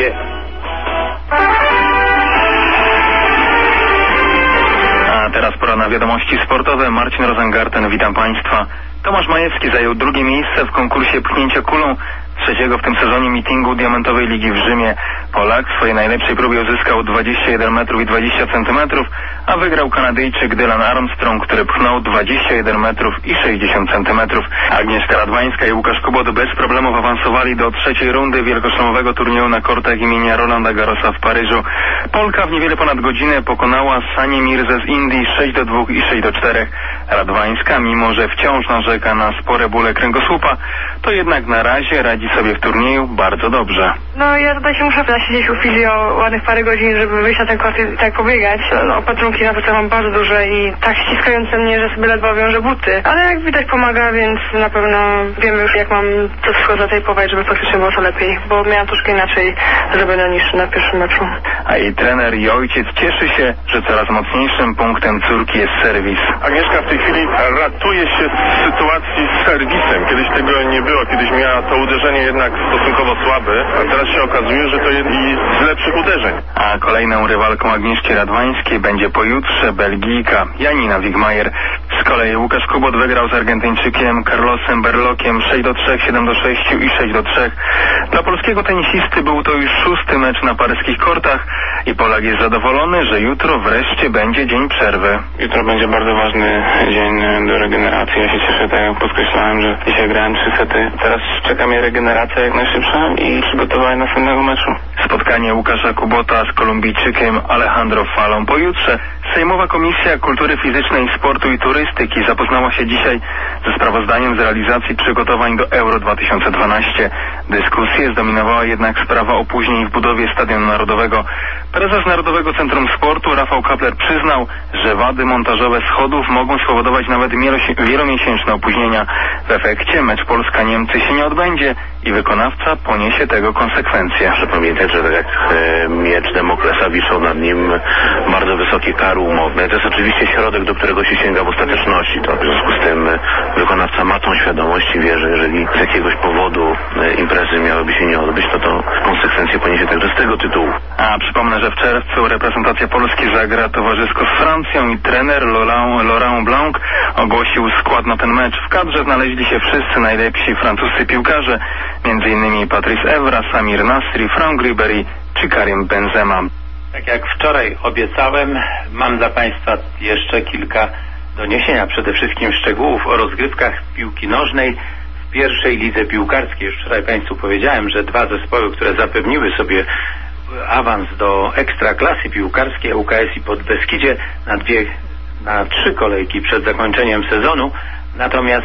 A teraz pora na wiadomości sportowe. Marcin Rozengarten, witam Państwa. Tomasz Majewski zajął drugie miejsce w konkursie pchnięcia kulą trzeciego w tym sezonie meetingu Diamentowej Ligi w Rzymie. Polak w swojej najlepszej próbie uzyskał dwadzieścia jeden metrów i dwadzieścia centymetrów, a wygrał Kanadyjczyk Dylan Armstrong, który pchnął dwadzieścia jeden metrów i sześćdziesiąt centymetrów. Agnieszka Radwańska i Łukasz Kubot bez problemów awansowali do trzeciej rundy wielkoszlemowego turnieju na kortach imienia Rolanda Garrosa w Paryżu. Polka w niewiele ponad godzinę pokonała Sanię Mirzę z Indii sześć do dwóch i sześć do czterech. Radwańska, mimo że wciąż narzeka na spore bóle kręgosłupa, to jednak na razie radzi sobie w turnieju bardzo dobrze. No ja tutaj się muszę nasiedzieć u chwili o ładnych parę godzin, żeby wyjść na ten kort i tak pobiegać. No, opatrunki na to mam bardzo duże i tak ściskające mnie, że sobie ledwo wiążę buty. Ale jak widać pomaga, więc na pewno wiem już, jak mam to wszystko zatejpować, żeby faktycznie było to lepiej, bo miałam troszkę inaczej zrobione niż na pierwszym meczu. A jej trener i ojciec cieszy się, że coraz mocniejszym punktem córki jest serwis. Agnieszka w tej chwili ratuje się z sytuacji z serwisem. Kiedyś tego nie było, kiedyś miała to uderzenie jednak stosunkowo słabe, a teraz się okazuje, że to jest i z lepszych uderzeń. A kolejną rywalką Agnieszki Radwańskiej będzie pojutrze Belgijka Janina Wigmajer. kolei Łukasz Kubot wygrał z Argentyńczykiem Carlosem Berlockiem sześć do trzech, siedem do sześciu i sześć do trzech. Dla polskiego tenisisty był to już szósty mecz na paryskich kortach i Polak jest zadowolony, że jutro wreszcie będzie dzień przerwy. Jutro będzie bardzo ważny dzień do regeneracji. Ja się cieszę, tak jak podkreślałem, że dzisiaj grałem trzy sety. Teraz czeka mnie regeneracja jak najszybsza i przygotowanie następnego meczu. Spotkanie Łukasza Kubota z Kolumbijczykiem Alejandro Falą pojutrze. Sejmowa Komisja Kultury Fizycznej, Sportu i Turystyki zapoznała się dzisiaj ze sprawozdaniem z realizacji przygotowań do Euro dwa tysiące dwanaście. Dyskusję zdominowała jednak sprawa opóźnień w budowie Stadionu Narodowego. Prezes Narodowego Centrum Sportu Rafał Kapler przyznał, że wady montażowe schodów mogą spowodować nawet wielomiesięczne opóźnienia. W efekcie mecz Polska-Niemcy się nie odbędzie i wykonawca poniesie tego konsekwencje. Muszę pamiętać, że tak jak e, miecz Damoklesa wiszą nad nim bardzo wysokie kary umowne. To jest oczywiście środek, do którego się sięga w ostateczności. To w związku z tym e, wykonawca ma tą świadomość i wie, że jeżeli z jakiegoś powodu e, imprezy miałyby się nie odbyć, to to konsekwencje poniesie także z tego tytułu. A przypomnę, że w czerwcu reprezentacja Polski zagra towarzysko z Francją i trener Laurent, Laurent Blanc ogłosił skład na ten mecz. W kadrze znaleźli się wszyscy najlepsi francuscy piłkarze, między innymi Patrice Evra, Samir Nasri, Franck Ribéry czy Karim Benzema. Tak jak wczoraj obiecałem, mam dla Państwa jeszcze kilka doniesień, a przede wszystkim szczegółów o rozgrywkach piłki nożnej w pierwszej lidze piłkarskiej. Już wczoraj Państwu powiedziałem, że dwa zespoły, które zapewniły sobie awans do ekstraklasy piłkarskiej, U K S i Podbeskidzie, na dwie, na trzy kolejki przed zakończeniem sezonu. Natomiast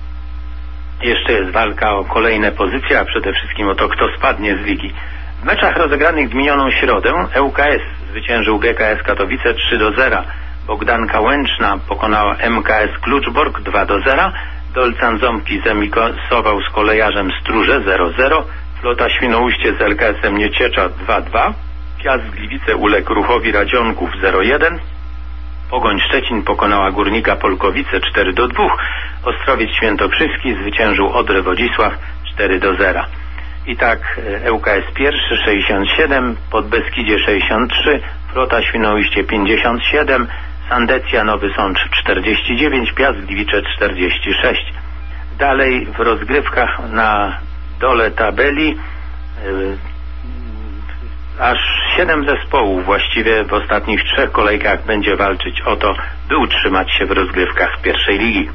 jeszcze jest walka o kolejne pozycje, a przede wszystkim o to, kto spadnie z ligi. W meczach rozegranych w minioną środę E U K S zwyciężył G K S Katowice trzy do zera. Bogdanka Łęczna pokonała M K S Kluczbork dwa do zera. Dolcan Ząbki zemisował z Kolejarzem Stróże zero zero. Flota Świnoujście z L K S-em Nieciecza dwa dwa. Piast Gliwice uległ Ruchowi Radzionków zero jeden. Pogoń Szczecin pokonała Górnika Polkowice cztery do dwóch. Ostrowiec Świętokrzyski zwyciężył Odrę Wodzisław cztery do zera. I tak E U K S pierwszy sześćdziesiąt siedem, Podbeskidzie sześćdziesiąt trzy, Flota Świnoujście pięćdziesiąt siedem, Sandecja Nowy Sącz czterdzieści dziewięć, Piast Gliwice czterdzieści sześć. Dalej w rozgrywkach na dole tabeli yy, aż siedem zespołów właściwie w ostatnich trzech kolejkach będzie walczyć o to, by utrzymać się w rozgrywkach pierwszej ligi.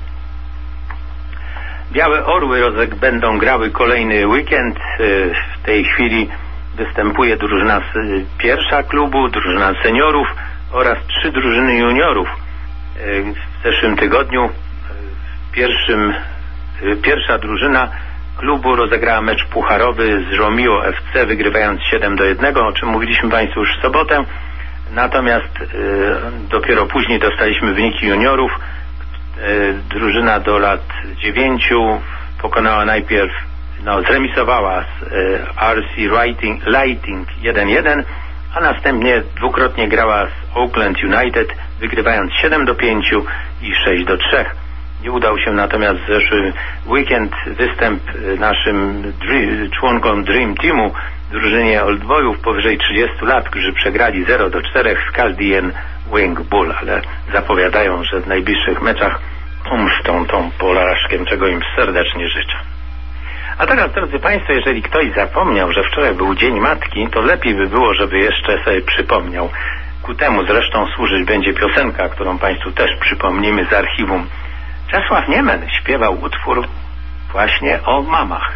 Białe Orły rozeg będą grały kolejny weekend. W tej chwili występuje drużyna pierwsza klubu, drużyna seniorów oraz trzy drużyny juniorów. W zeszłym tygodniu pierwszym, pierwsza drużyna klubu rozegrała mecz pucharowy z Romeo F C, wygrywając siedem do jednego, o czym mówiliśmy Państwu już w sobotę. Natomiast y, dopiero później dostaliśmy wyniki juniorów. Y, drużyna do lat dziewięciu pokonała najpierw, no zremisowała z y, R C Lighting, Lighting jeden jeden, a następnie dwukrotnie grała z Oakland United, wygrywając siedem do pięciu i sześć do trzech. Nie udał się natomiast w zeszły weekend występ naszym dream, członkom Dream Teamu, drużynie Oldboyów powyżej trzydziestu lat, którzy przegrali zero do czterech z Chaldean Wing Bull, ale zapowiadają, że w najbliższych meczach pomszczą tą porażkę, czego im serdecznie życzę. A teraz, drodzy Państwo, jeżeli ktoś zapomniał, że wczoraj był Dzień Matki, to lepiej by było, żeby jeszcze sobie przypomniał. Ku temu zresztą służyć będzie piosenka, którą Państwu też przypomnimy z archiwum. Czesław Niemen śpiewał utwór właśnie o mamach.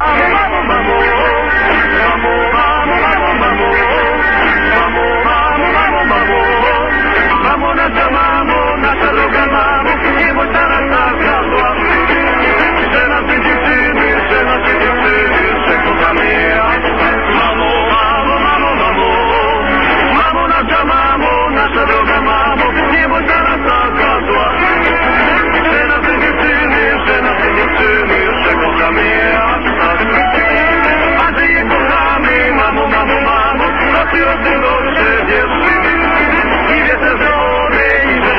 Mamo, nasza mamo, nasza droga mamo, niebo teraz nas zgasła. Że nasze dziewczyny, że nasze dziewczyny, że kochamy jak. Mamo, mamo, mamo, mamo, mamo, nasza mamo, nasza droga mamo, niebo teraz nas zgasła. Że nasze dziewczyny, że nasze dziewczyny, że kochamy jak. A że je kochamy, mamo, mamo, mamo, to ty od tego przecież. I wiesz, że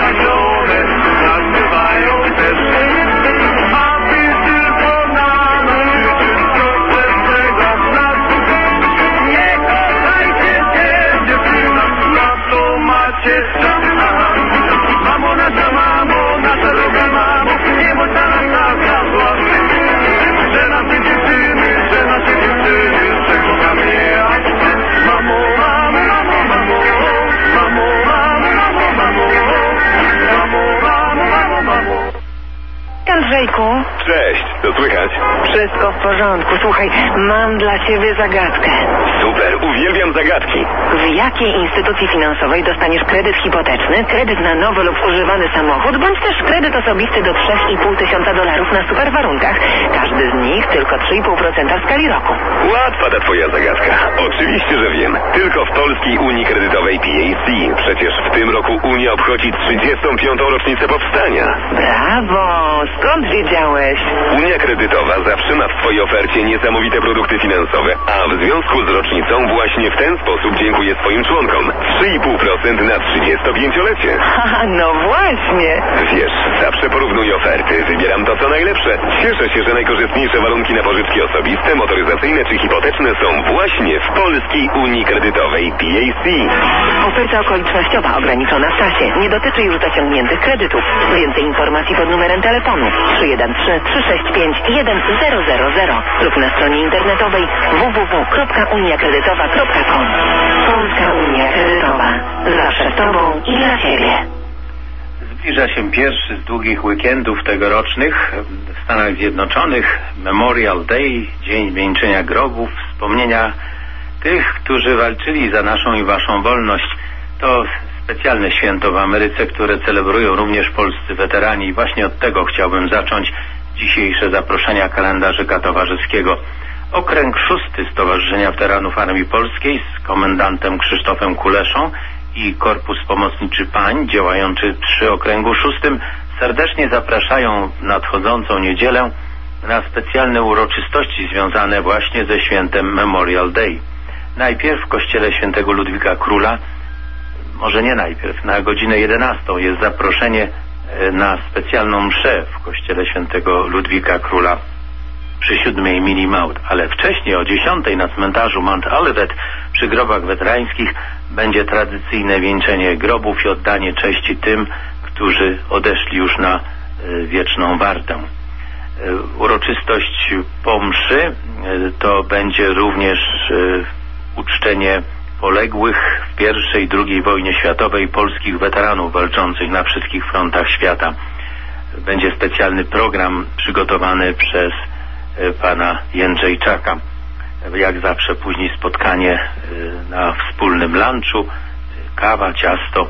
Andrzejku. Cześć, co słychać? Wszystko w porządku. Słuchaj, mam dla ciebie zagadkę. Super, uwielbiam zagadki. W jakiej instytucji finansowej dostaniesz kredyt hipoteczny, kredyt na nowy lub używany samochód, bądź też kredyt osobisty do trzy i pół tysiąca dolarów na super warunkach? Każdy z nich tylko trzy i pół procent w skali roku. Łatwa ta twoja zagadka. Oczywiście, że wiem. Tylko w Polskiej Unii Kredytowej P A C. Przecież w tym roku Unia obchodzi trzydziestą piątą rocznicę powstania. Brawo! Skąd wiedziałeś? Unia Kredytowa zawsze ma w swojej ofercie niesamowite produkty finansowe, a w związku z rocznicą właśnie w ten sposób dziękuję swoim członkom. trzy i pół procent na trzydziestopięciolecie. Haha, no właśnie. Wiesz, zawsze porównuję oferty, wybieram to co najlepsze. Cieszę się, że najkorzystniejsze warunki na pożyczki osobiste, motoryzacyjne czy hipoteczne są właśnie w Polskiej Unii Kredytowej P A C. Oferta okolicznościowa ograniczona w czasie. Nie dotyczy już zaciągniętych kredytów. Więcej informacji pod numerem telefonu trzy jeden trzy, trzy sześć pięć, jeden zero zero zero lub na stronie internetowej w w w kropka unia kredytowa kropka com. Polska Unia Kredytowa. Zawsze z Tobą i dla Ciebie. Zbliża się pierwszy z długich weekendów tegorocznych w Stanach Zjednoczonych. Memorial Day, Dzień Wieńczenia Grobów, wspomnienia tych, którzy walczyli za naszą i waszą wolność. To specjalne święto w Ameryce, które celebrują również polscy weterani. I właśnie od tego chciałbym zacząć dzisiejsze zaproszenia kalendarzyka towarzyskiego. Okręg szósty Stowarzyszenia Weteranów Armii Polskiej z komendantem Krzysztofem Kuleszą i Korpus Pomocniczy Pań działający przy okręgu szóstym serdecznie zapraszają w nadchodzącą niedzielę na specjalne uroczystości związane właśnie ze świętem Memorial Day. Najpierw w kościele świętego Ludwika Króla, może nie najpierw, na godzinę jedenastą jest zaproszenie na specjalną mszę w kościele świętego Ludwika Króla przy siódmej mili Mount, ale wcześniej o dziesiątej na cmentarzu Mount Olivet przy grobach weterańskich będzie tradycyjne wieńczenie grobów i oddanie cześci tym, którzy odeszli już na y, wieczną wartę. Y, uroczystość po mszy y, to będzie również y, uczczenie poległych w pierwszej i drugiej wojnie światowej polskich weteranów walczących na wszystkich frontach świata. Będzie specjalny program przygotowany przez pana Jędrzejczaka. Jak zawsze później spotkanie na wspólnym lunchu, kawa, ciasto.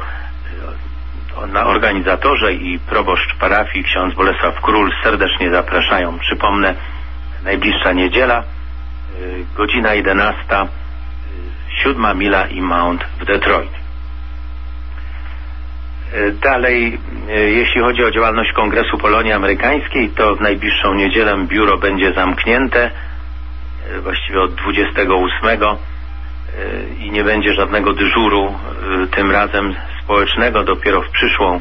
Na organizatorze i proboszcz parafii ksiądz Bolesław Król serdecznie zapraszają. Przypomnę, najbliższa niedziela, godzina jedenasta, siódma mila i Mount w Detroit. Dalej, jeśli chodzi o działalność Kongresu Polonii Amerykańskiej, to w najbliższą niedzielę biuro będzie zamknięte, właściwie od dwudziestego ósmego i nie będzie żadnego dyżuru, tym razem społecznego. Dopiero w przyszłą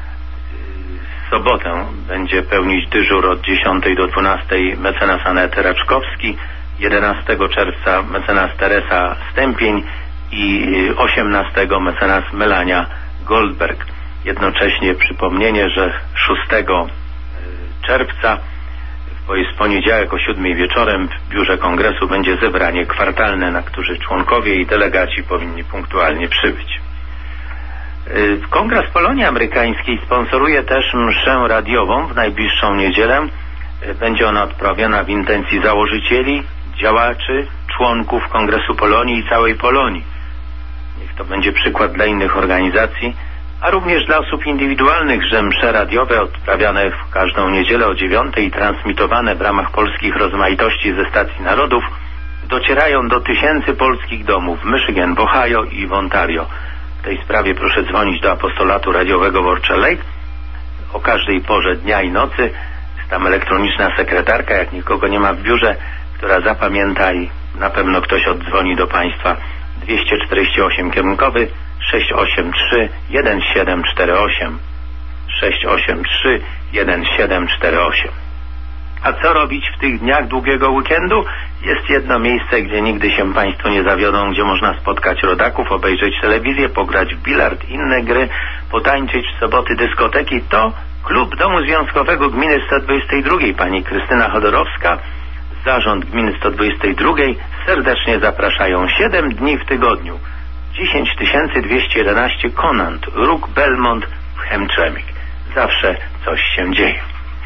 sobotę będzie pełnić dyżur od dziesiątej do dwunastej mecenas Anety Raczkowski, jedenastego czerwca mecenas Teresa Stępień i osiemnastego mecenas Melania Goldberg. Jednocześnie przypomnienie, że szóstego czerwca, bo jest poniedziałek o siódmej wieczorem, w biurze kongresu będzie zebranie kwartalne, na które członkowie i delegaci powinni punktualnie przybyć. Kongres Polonii Amerykańskiej sponsoruje też mszę radiową w najbliższą niedzielę. Będzie ona odprawiona w intencji założycieli, działaczy, członków Kongresu Polonii i całej Polonii. Niech to będzie przykład dla innych organizacji, a również dla osób indywidualnych, że msze radiowe odprawiane w każdą niedzielę o dziewiątej i transmitowane w ramach polskich rozmaitości ze stacji narodów docierają do tysięcy polskich domów w Michigan, w Ohio i w Ontario. W tej sprawie proszę dzwonić do apostolatu radiowego w Orchard Lake o każdej porze dnia i nocy. Jest tam elektroniczna sekretarka, jak nikogo nie ma w biurze, która zapamięta i na pewno ktoś oddzwoni do Państwa. dwieście czterdzieści osiem kierunkowy sześć osiem trzy jeden siedem cztery osiem sześć osiem trzy jeden siedem cztery osiem. A co robić w tych dniach długiego weekendu? Jest jedno miejsce, gdzie nigdy się Państwo nie zawiodą, gdzie można spotkać rodaków, obejrzeć telewizję, pograć w bilard, inne gry, potańczyć w soboty dyskoteki. To Klub Domu Związkowego Gminy sto dwadzieścia dwa. Pani Krystyna Chodorowska, Zarząd Gminy sto dwadzieścia dwa serdecznie zapraszają siedem dni w tygodniu. dziesięć tysięcy dwieście jedenaście Conant, Róg Belmont w Hamtramck. Zawsze coś się dzieje.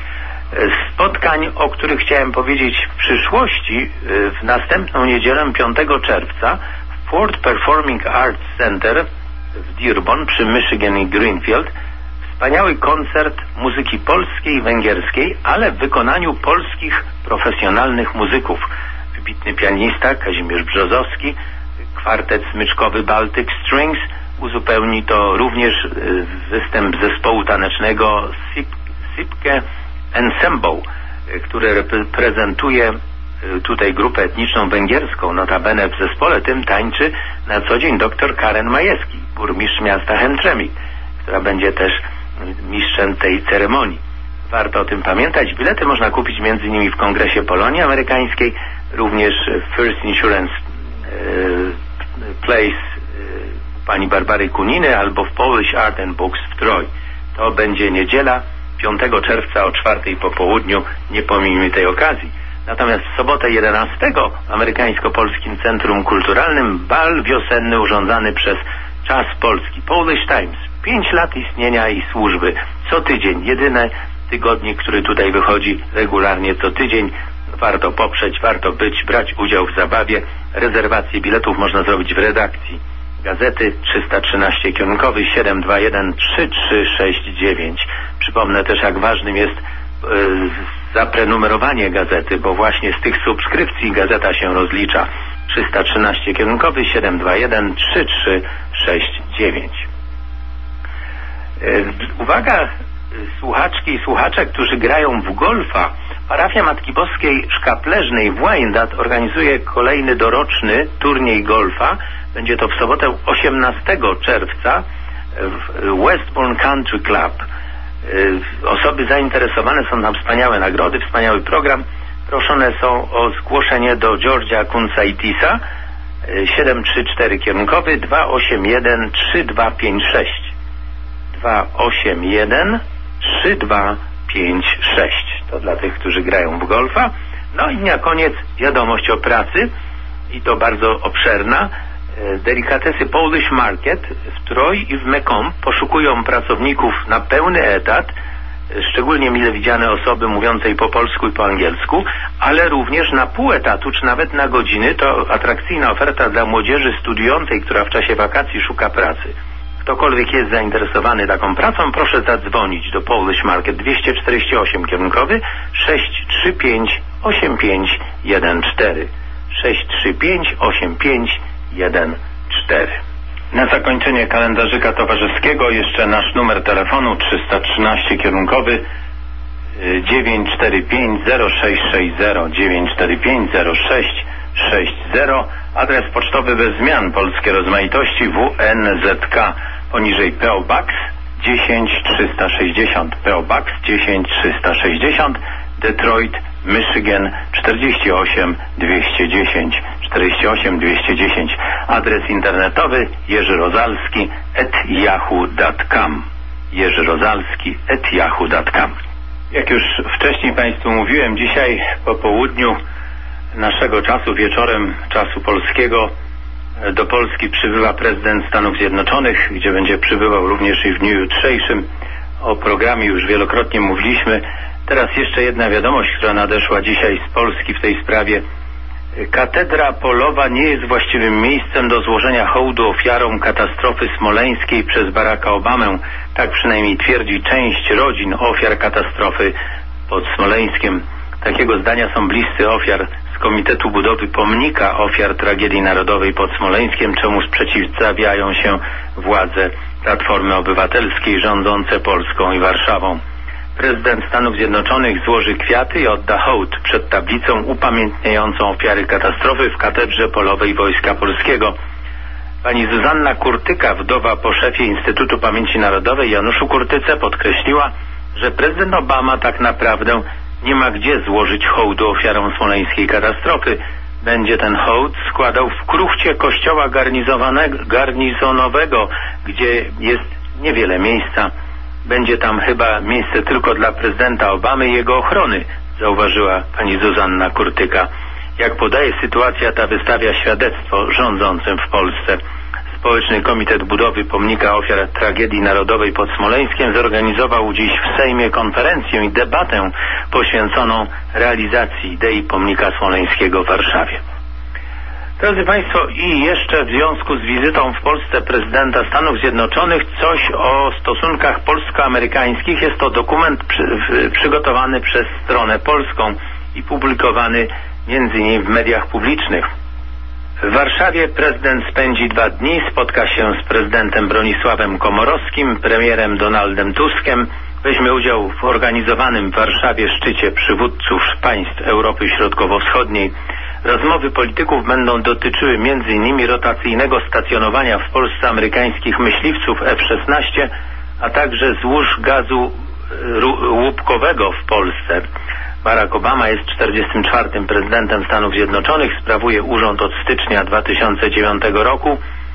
spotkań, o których chciałem powiedzieć w przyszłości. W następną niedzielę piątego czerwca w Ford Performing Arts Center w Dearborn przy Michigan i Greenfield wspaniały koncert muzyki polskiej i węgierskiej, ale w wykonaniu polskich profesjonalnych muzyków. Wybitny pianista Kazimierz Brzozowski, kwartet smyczkowy Baltic Strings, uzupełni to również występ zespołu tanecznego Sip, Sipke Ensemble, który reprezentuje tutaj grupę etniczną węgierską. Notabene w zespole tym tańczy na co dzień dr Karen Majewski, burmistrz miasta Hentrzemik, która będzie też mistrzem tej ceremonii. Warto o tym pamiętać. Bilety można kupić między innymi w Kongresie Polonii Amerykańskiej, również First Insurance e, Place e, pani Barbary Kuniny albo w Polish Art and Books w Troy. To będzie niedziela piątego czerwca o czwartej po południu. Nie pomijmy tej okazji. Natomiast w sobotę jedenastego w Amerykańsko-Polskim Centrum Kulturalnym bal wiosenny urządzany przez Czas Polski, Polish Times. Pięć lat istnienia i służby. Co tydzień. Jedyny tygodnik, który tutaj wychodzi regularnie co tydzień. Warto poprzeć, warto być, brać udział w zabawie. Rezerwacje biletów można zrobić w redakcji gazety trzysta trzynaście kierunkowy siedem dwa jeden trzy trzy sześć dziewięć. Przypomnę też, jak ważnym jest yy, zaprenumerowanie gazety, bo właśnie z tych subskrypcji gazeta się rozlicza. trzysta trzynaście kierunkowy siedem dwa jeden trzy trzy sześć dziewięć. Yy, uwaga, słuchaczki i słuchacze, którzy grają w golfa. Parafia Matki Boskiej Szkapleżnej w Wyandotte organizuje kolejny doroczny turniej golfa. Będzie to w sobotę osiemnastego czerwca w Westbourne Country Club. Osoby zainteresowane, są tam wspaniałe nagrody, wspaniały program. Proszone są o zgłoszenie do Georgia Kunsaitisa siedem trzy cztery kierunkowy dwa osiem jeden trzy dwa pięć sześć dwa osiem jeden trzy dwa pięć sześć. To dla tych, którzy grają w golfa. No i na koniec wiadomość o pracy, i to bardzo obszerna. Delikatesy Polish Market w Troy i w Macomb poszukują pracowników na pełny etat, szczególnie mile widziane osoby mówiącej po polsku i po angielsku, ale również na pół etatu, czy nawet na godziny. To atrakcyjna oferta dla młodzieży studiującej, która w czasie wakacji szuka pracy. Ktokolwiek jest zainteresowany taką pracą, proszę zadzwonić do Polish Market dwieście czterdzieści osiem kierunkowy sześć trzy pięć osiem pięć jeden cztery sześć trzy pięć osiem pięć jeden cztery. Na zakończenie kalendarzyka towarzyskiego jeszcze nasz numer telefonu trzysta trzynaście kierunkowy dziewięć cztery pięć zero sześć sześć zero dziewięć cztery pięć zero sześć sześć zero. Adres pocztowy bez zmian, Polskie Rozmaitości W N Z K, poniżej P O Box dziesięć trzysta sześćdziesiąt, P O Box dziesięć trzysta sześćdziesiąt, Detroit, Michigan czterdzieści osiem dwieście dziesięć czterdzieści osiem dwieście dziesięć. Adres internetowy Jerzy Rozalski at yahoo dot com Jerzy Rozalski at yahoo dot com. Jak już wcześniej Państwu mówiłem, dzisiaj po południu naszego czasu, wieczorem czasu polskiego, do Polski przybywa prezydent Stanów Zjednoczonych, gdzie będzie przybywał również i w dniu jutrzejszym. O programie już wielokrotnie mówiliśmy. Teraz jeszcze jedna wiadomość, która nadeszła dzisiaj z Polski w tej sprawie. Katedra Polowa nie jest właściwym miejscem do złożenia hołdu ofiarom katastrofy smoleńskiej przez Baracka Obamę. Tak przynajmniej twierdzi część rodzin ofiar katastrofy pod Smoleńskiem. Takiego zdania są bliscy ofiar z Komitetu Budowy Pomnika Ofiar Tragedii Narodowej pod Smoleńskiem, czemu sprzeciwiają się władze Platformy Obywatelskiej rządzące Polską i Warszawą. Prezydent Stanów Zjednoczonych złoży kwiaty i odda hołd przed tablicą upamiętniającą ofiary katastrofy w Katedrze Polowej Wojska Polskiego. Pani Zuzanna Kurtyka, wdowa po szefie Instytutu Pamięci Narodowej Januszu Kurtyce, podkreśliła, że prezydent Obama tak naprawdę nie ma gdzie złożyć hołdu ofiarom smoleńskiej katastrofy. Będzie ten hołd składał w kruchcie kościoła garnizonowego, gdzie jest niewiele miejsca. Będzie tam chyba miejsce tylko dla prezydenta Obamy i jego ochrony, zauważyła pani Zuzanna Kurtyka. Jak podaje sytuacja ta wystawia świadectwo rządzącym w Polsce. Społeczny Komitet Budowy Pomnika Ofiar Tragedii Narodowej pod Smoleńskiem zorganizował dziś w Sejmie konferencję i debatę poświęconą realizacji idei Pomnika Smoleńskiego w Warszawie. Drodzy Państwo, i jeszcze w związku z wizytą w Polsce prezydenta Stanów Zjednoczonych coś o stosunkach polsko-amerykańskich. Jest to dokument przy, w, przygotowany przez stronę polską i publikowany między innymi w mediach publicznych. W Warszawie prezydent spędzi dwa dni, spotka się z prezydentem Bronisławem Komorowskim, premierem Donaldem Tuskiem, weźmie udział w organizowanym w Warszawie szczycie przywódców państw Europy Środkowo-Wschodniej. Rozmowy polityków będą dotyczyły między innymi rotacyjnego stacjonowania w Polsce amerykańskich myśliwców F szesnaście, a także złóż gazu łupkowego w Polsce. Barack Obama jest czterdziestym czwartym prezydentem Stanów Zjednoczonych, sprawuje urząd od stycznia dwa tysiące dziewiątego roku.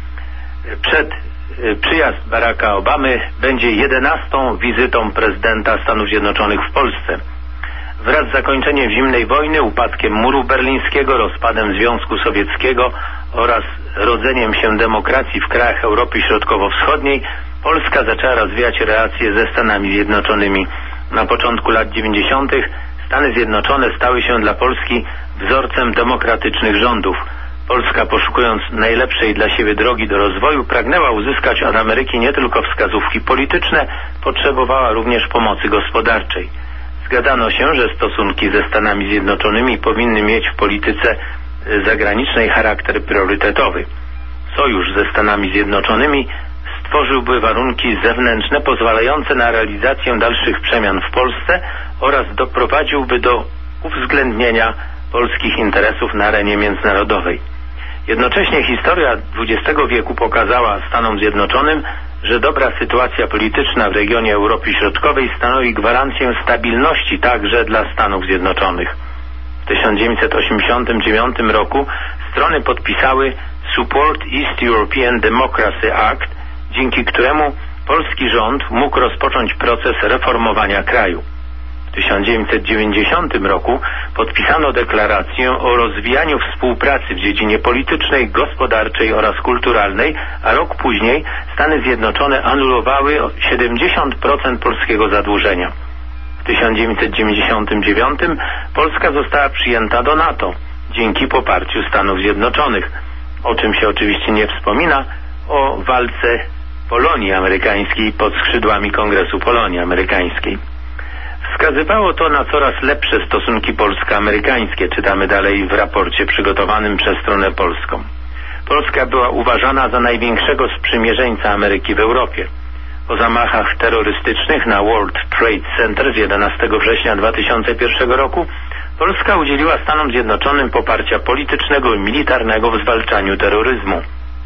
Przed przyjazd Baracka Obamy będzie jedenastą wizytą prezydenta Stanów Zjednoczonych w Polsce. Wraz z zakończeniem zimnej wojny, upadkiem muru berlińskiego, rozpadem Związku Sowieckiego oraz rodzeniem się demokracji w krajach Europy Środkowo-Wschodniej, Polska zaczęła rozwijać relacje ze Stanami Zjednoczonymi. Na początku lat dziewięćdziesiątych Stany Zjednoczone stały się dla Polski wzorcem demokratycznych rządów. Polska, poszukując najlepszej dla siebie drogi do rozwoju, pragnęła uzyskać od Ameryki nie tylko wskazówki polityczne, potrzebowała również pomocy gospodarczej. Zgadano się, że stosunki ze Stanami Zjednoczonymi powinny mieć w polityce zagranicznej charakter priorytetowy. Sojusz ze Stanami Zjednoczonymi stworzyłby warunki zewnętrzne pozwalające na realizację dalszych przemian w Polsce oraz doprowadziłby do uwzględnienia polskich interesów na arenie międzynarodowej. Jednocześnie historia dwudziestego wieku pokazała Stanom Zjednoczonym, że dobra sytuacja polityczna w regionie Europy Środkowej stanowi gwarancję stabilności także dla Stanów Zjednoczonych. W tysiąc dziewięćset osiemdziesiątym dziewiątym roku strony podpisały Support East European Democracy Act, dzięki któremu polski rząd mógł rozpocząć proces reformowania kraju. W tysiąc dziewięćset dziewięćdziesiątym roku podpisano deklarację o rozwijaniu współpracy w dziedzinie politycznej, gospodarczej oraz kulturalnej, a rok później Stany Zjednoczone anulowały siedemdziesiąt procent polskiego zadłużenia. W tysiąc dziewięćset dziewięćdziesiątym dziewiątym Polska została przyjęta do NATO dzięki poparciu Stanów Zjednoczonych, o czym się oczywiście nie wspomina, o walce Polonii Amerykańskiej pod skrzydłami Kongresu Polonii Amerykańskiej. Wskazywało to na coraz lepsze stosunki polsko-amerykańskie, czytamy dalej w raporcie przygotowanym przez stronę polską. Polska była uważana za największego sprzymierzeńca Ameryki w Europie. Po zamachach terrorystycznych na World Trade Center z jedenastego września dwa tysiące pierwszego roku Polska udzieliła Stanom Zjednoczonym poparcia politycznego i militarnego w zwalczaniu terroryzmu.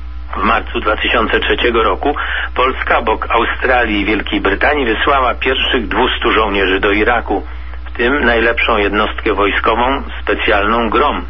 W marcu dwa tysiące trzeciego roku Polska obok Australii i Wielkiej Brytanii wysłała pierwszych dwustu żołnierzy do Iraku, w tym najlepszą jednostkę wojskową specjalną GROM.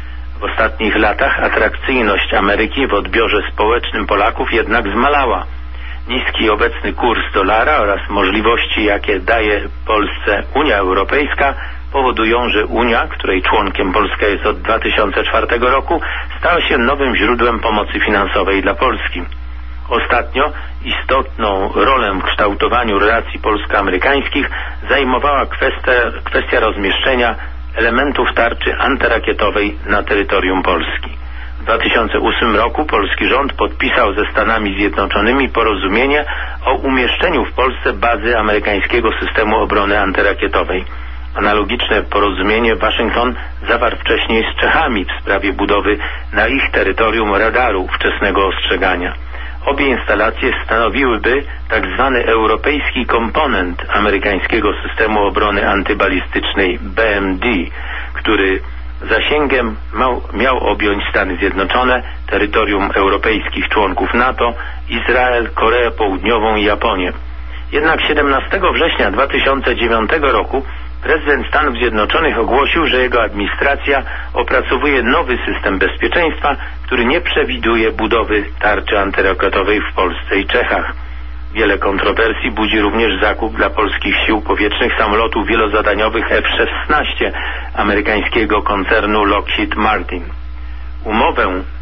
W ostatnich latach atrakcyjność Ameryki w odbiorze społecznym Polaków jednak zmalała. Niski obecny kurs dolara oraz możliwości, jakie daje Polsce Unia Europejska, powodują, że Unia, której członkiem Polska jest od dwa tysiące czwartego roku, stała się nowym źródłem pomocy finansowej dla Polski. Ostatnio istotną rolę w kształtowaniu relacji polsko-amerykańskich zajmowała kwestia, kwestia rozmieszczenia elementów tarczy antyrakietowej na terytorium Polski. W dwa tysiące ósmym roku polski rząd podpisał ze Stanami Zjednoczonymi porozumienie o umieszczeniu w Polsce bazy amerykańskiego systemu obrony antyrakietowej. Analogiczne porozumienie Waszyngton zawarł wcześniej z Czechami w sprawie budowy na ich terytorium radaru wczesnego ostrzegania. Obie instalacje stanowiłyby tak zwany europejski komponent amerykańskiego systemu obrony antybalistycznej B M D, który zasięgiem miał, miał objąć Stany Zjednoczone, terytorium europejskich członków NATO, Izrael, Koreę Południową i Japonię. Jednak siedemnastego września dwa tysiące dziewiątego roku prezydent Stanów Zjednoczonych ogłosił, że jego administracja opracowuje nowy system bezpieczeństwa, który nie przewiduje budowy tarczy antyrakietowej w Polsce i Czechach. Wiele kontrowersji budzi również zakup dla polskich sił powietrznych samolotów wielozadaniowych F szesnaście amerykańskiego koncernu Lockheed Martin. Umowę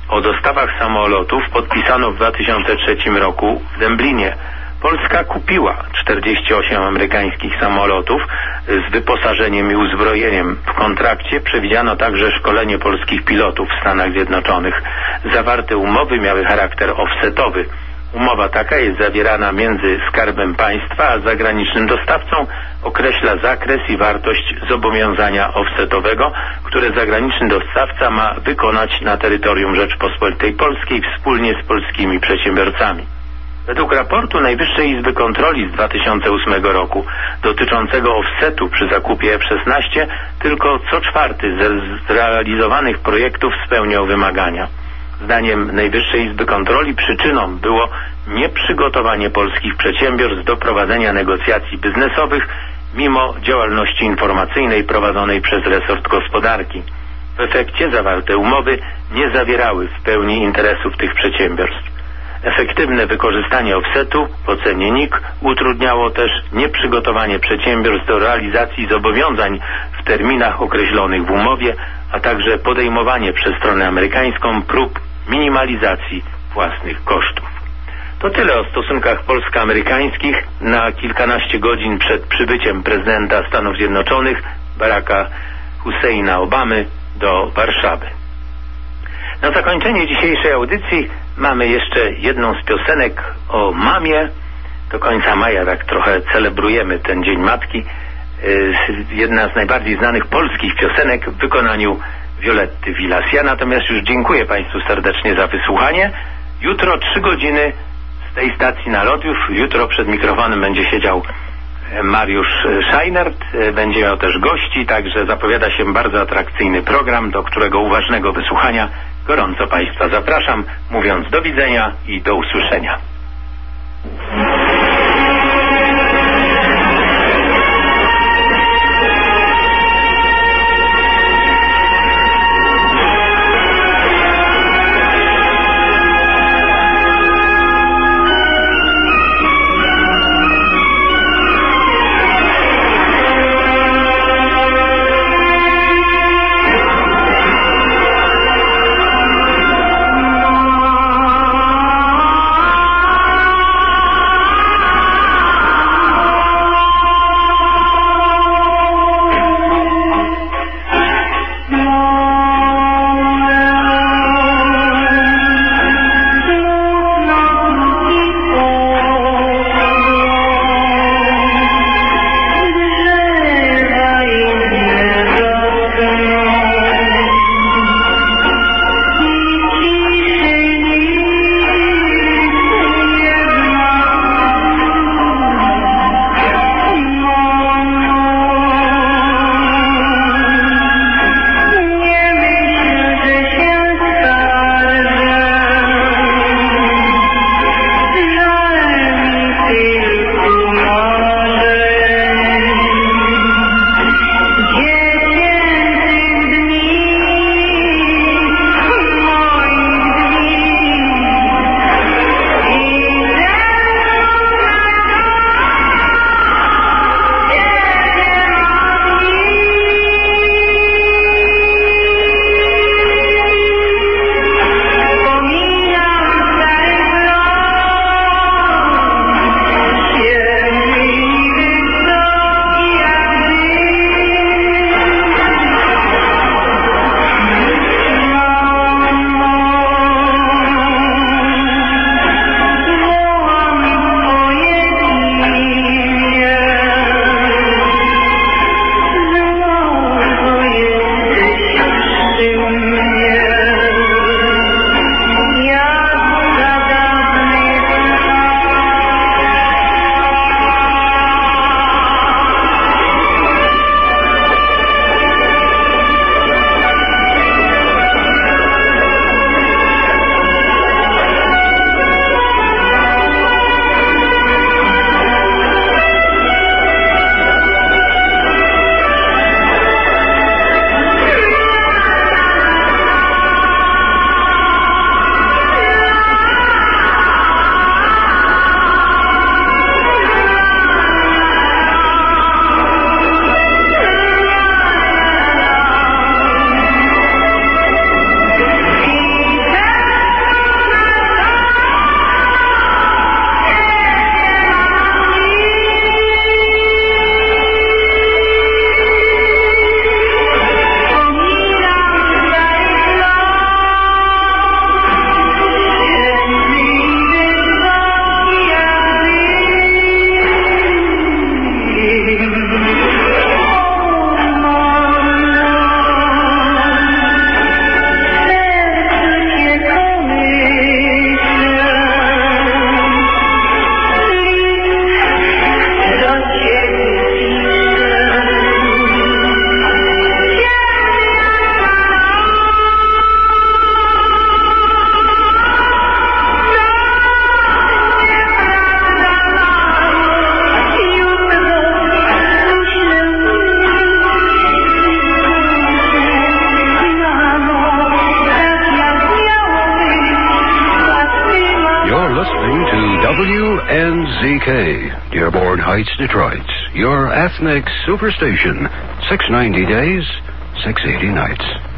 o dostawach samolotów podpisano w dwa tysiące trzecim roku w Dęblinie. Polska kupiła czterdzieści osiem amerykańskich samolotów z wyposażeniem i uzbrojeniem. W kontrakcie przewidziano także szkolenie polskich pilotów w Stanach Zjednoczonych. Zawarte umowy miały charakter offsetowy. Umowa taka jest zawierana między Skarbem Państwa a zagranicznym dostawcą, określa zakres i wartość zobowiązania offsetowego, które zagraniczny dostawca ma wykonać na terytorium Rzeczpospolitej Polskiej wspólnie z polskimi przedsiębiorcami. Według raportu Najwyższej Izby Kontroli z dwa tysiące ósmego roku dotyczącego offsetu przy zakupie F szesnaście tylko co czwarty ze zrealizowanych projektów spełniał wymagania. Zdaniem Najwyższej Izby Kontroli przyczyną było nieprzygotowanie polskich przedsiębiorstw do prowadzenia negocjacji biznesowych mimo działalności informacyjnej prowadzonej przez resort gospodarki. W efekcie zawarte umowy nie zawierały w pełni interesów tych przedsiębiorstw. Efektywne wykorzystanie offsetu w ocenie N I K utrudniało też nieprzygotowanie przedsiębiorstw do realizacji zobowiązań w terminach określonych w umowie, a także podejmowanie przez stronę amerykańską prób minimalizacji własnych kosztów. To tyle o stosunkach polsko-amerykańskich na kilkanaście godzin przed przybyciem prezydenta Stanów Zjednoczonych Baracka Husseina Obamy do Warszawy. Na zakończenie dzisiejszej audycji mamy jeszcze jedną z piosenek o mamie. Do końca maja tak trochę celebrujemy ten Dzień Matki. Jedna z najbardziej znanych polskich piosenek w wykonaniu Violetty Villas. Ja natomiast już dziękuję Państwu serdecznie za wysłuchanie. Jutro trzy godziny z tej stacji na Lodiów. Jutro przed mikrofonem będzie siedział Mariusz Scheinert. Będzie miał też gości, także zapowiada się bardzo atrakcyjny program, do którego uważnego wysłuchania gorąco Państwa zapraszam, mówiąc do widzenia i do usłyszenia. Ah W N Z K, Dearborn Heights, Detroit. Your ethnic superstation. six ninety days, six eighty nights.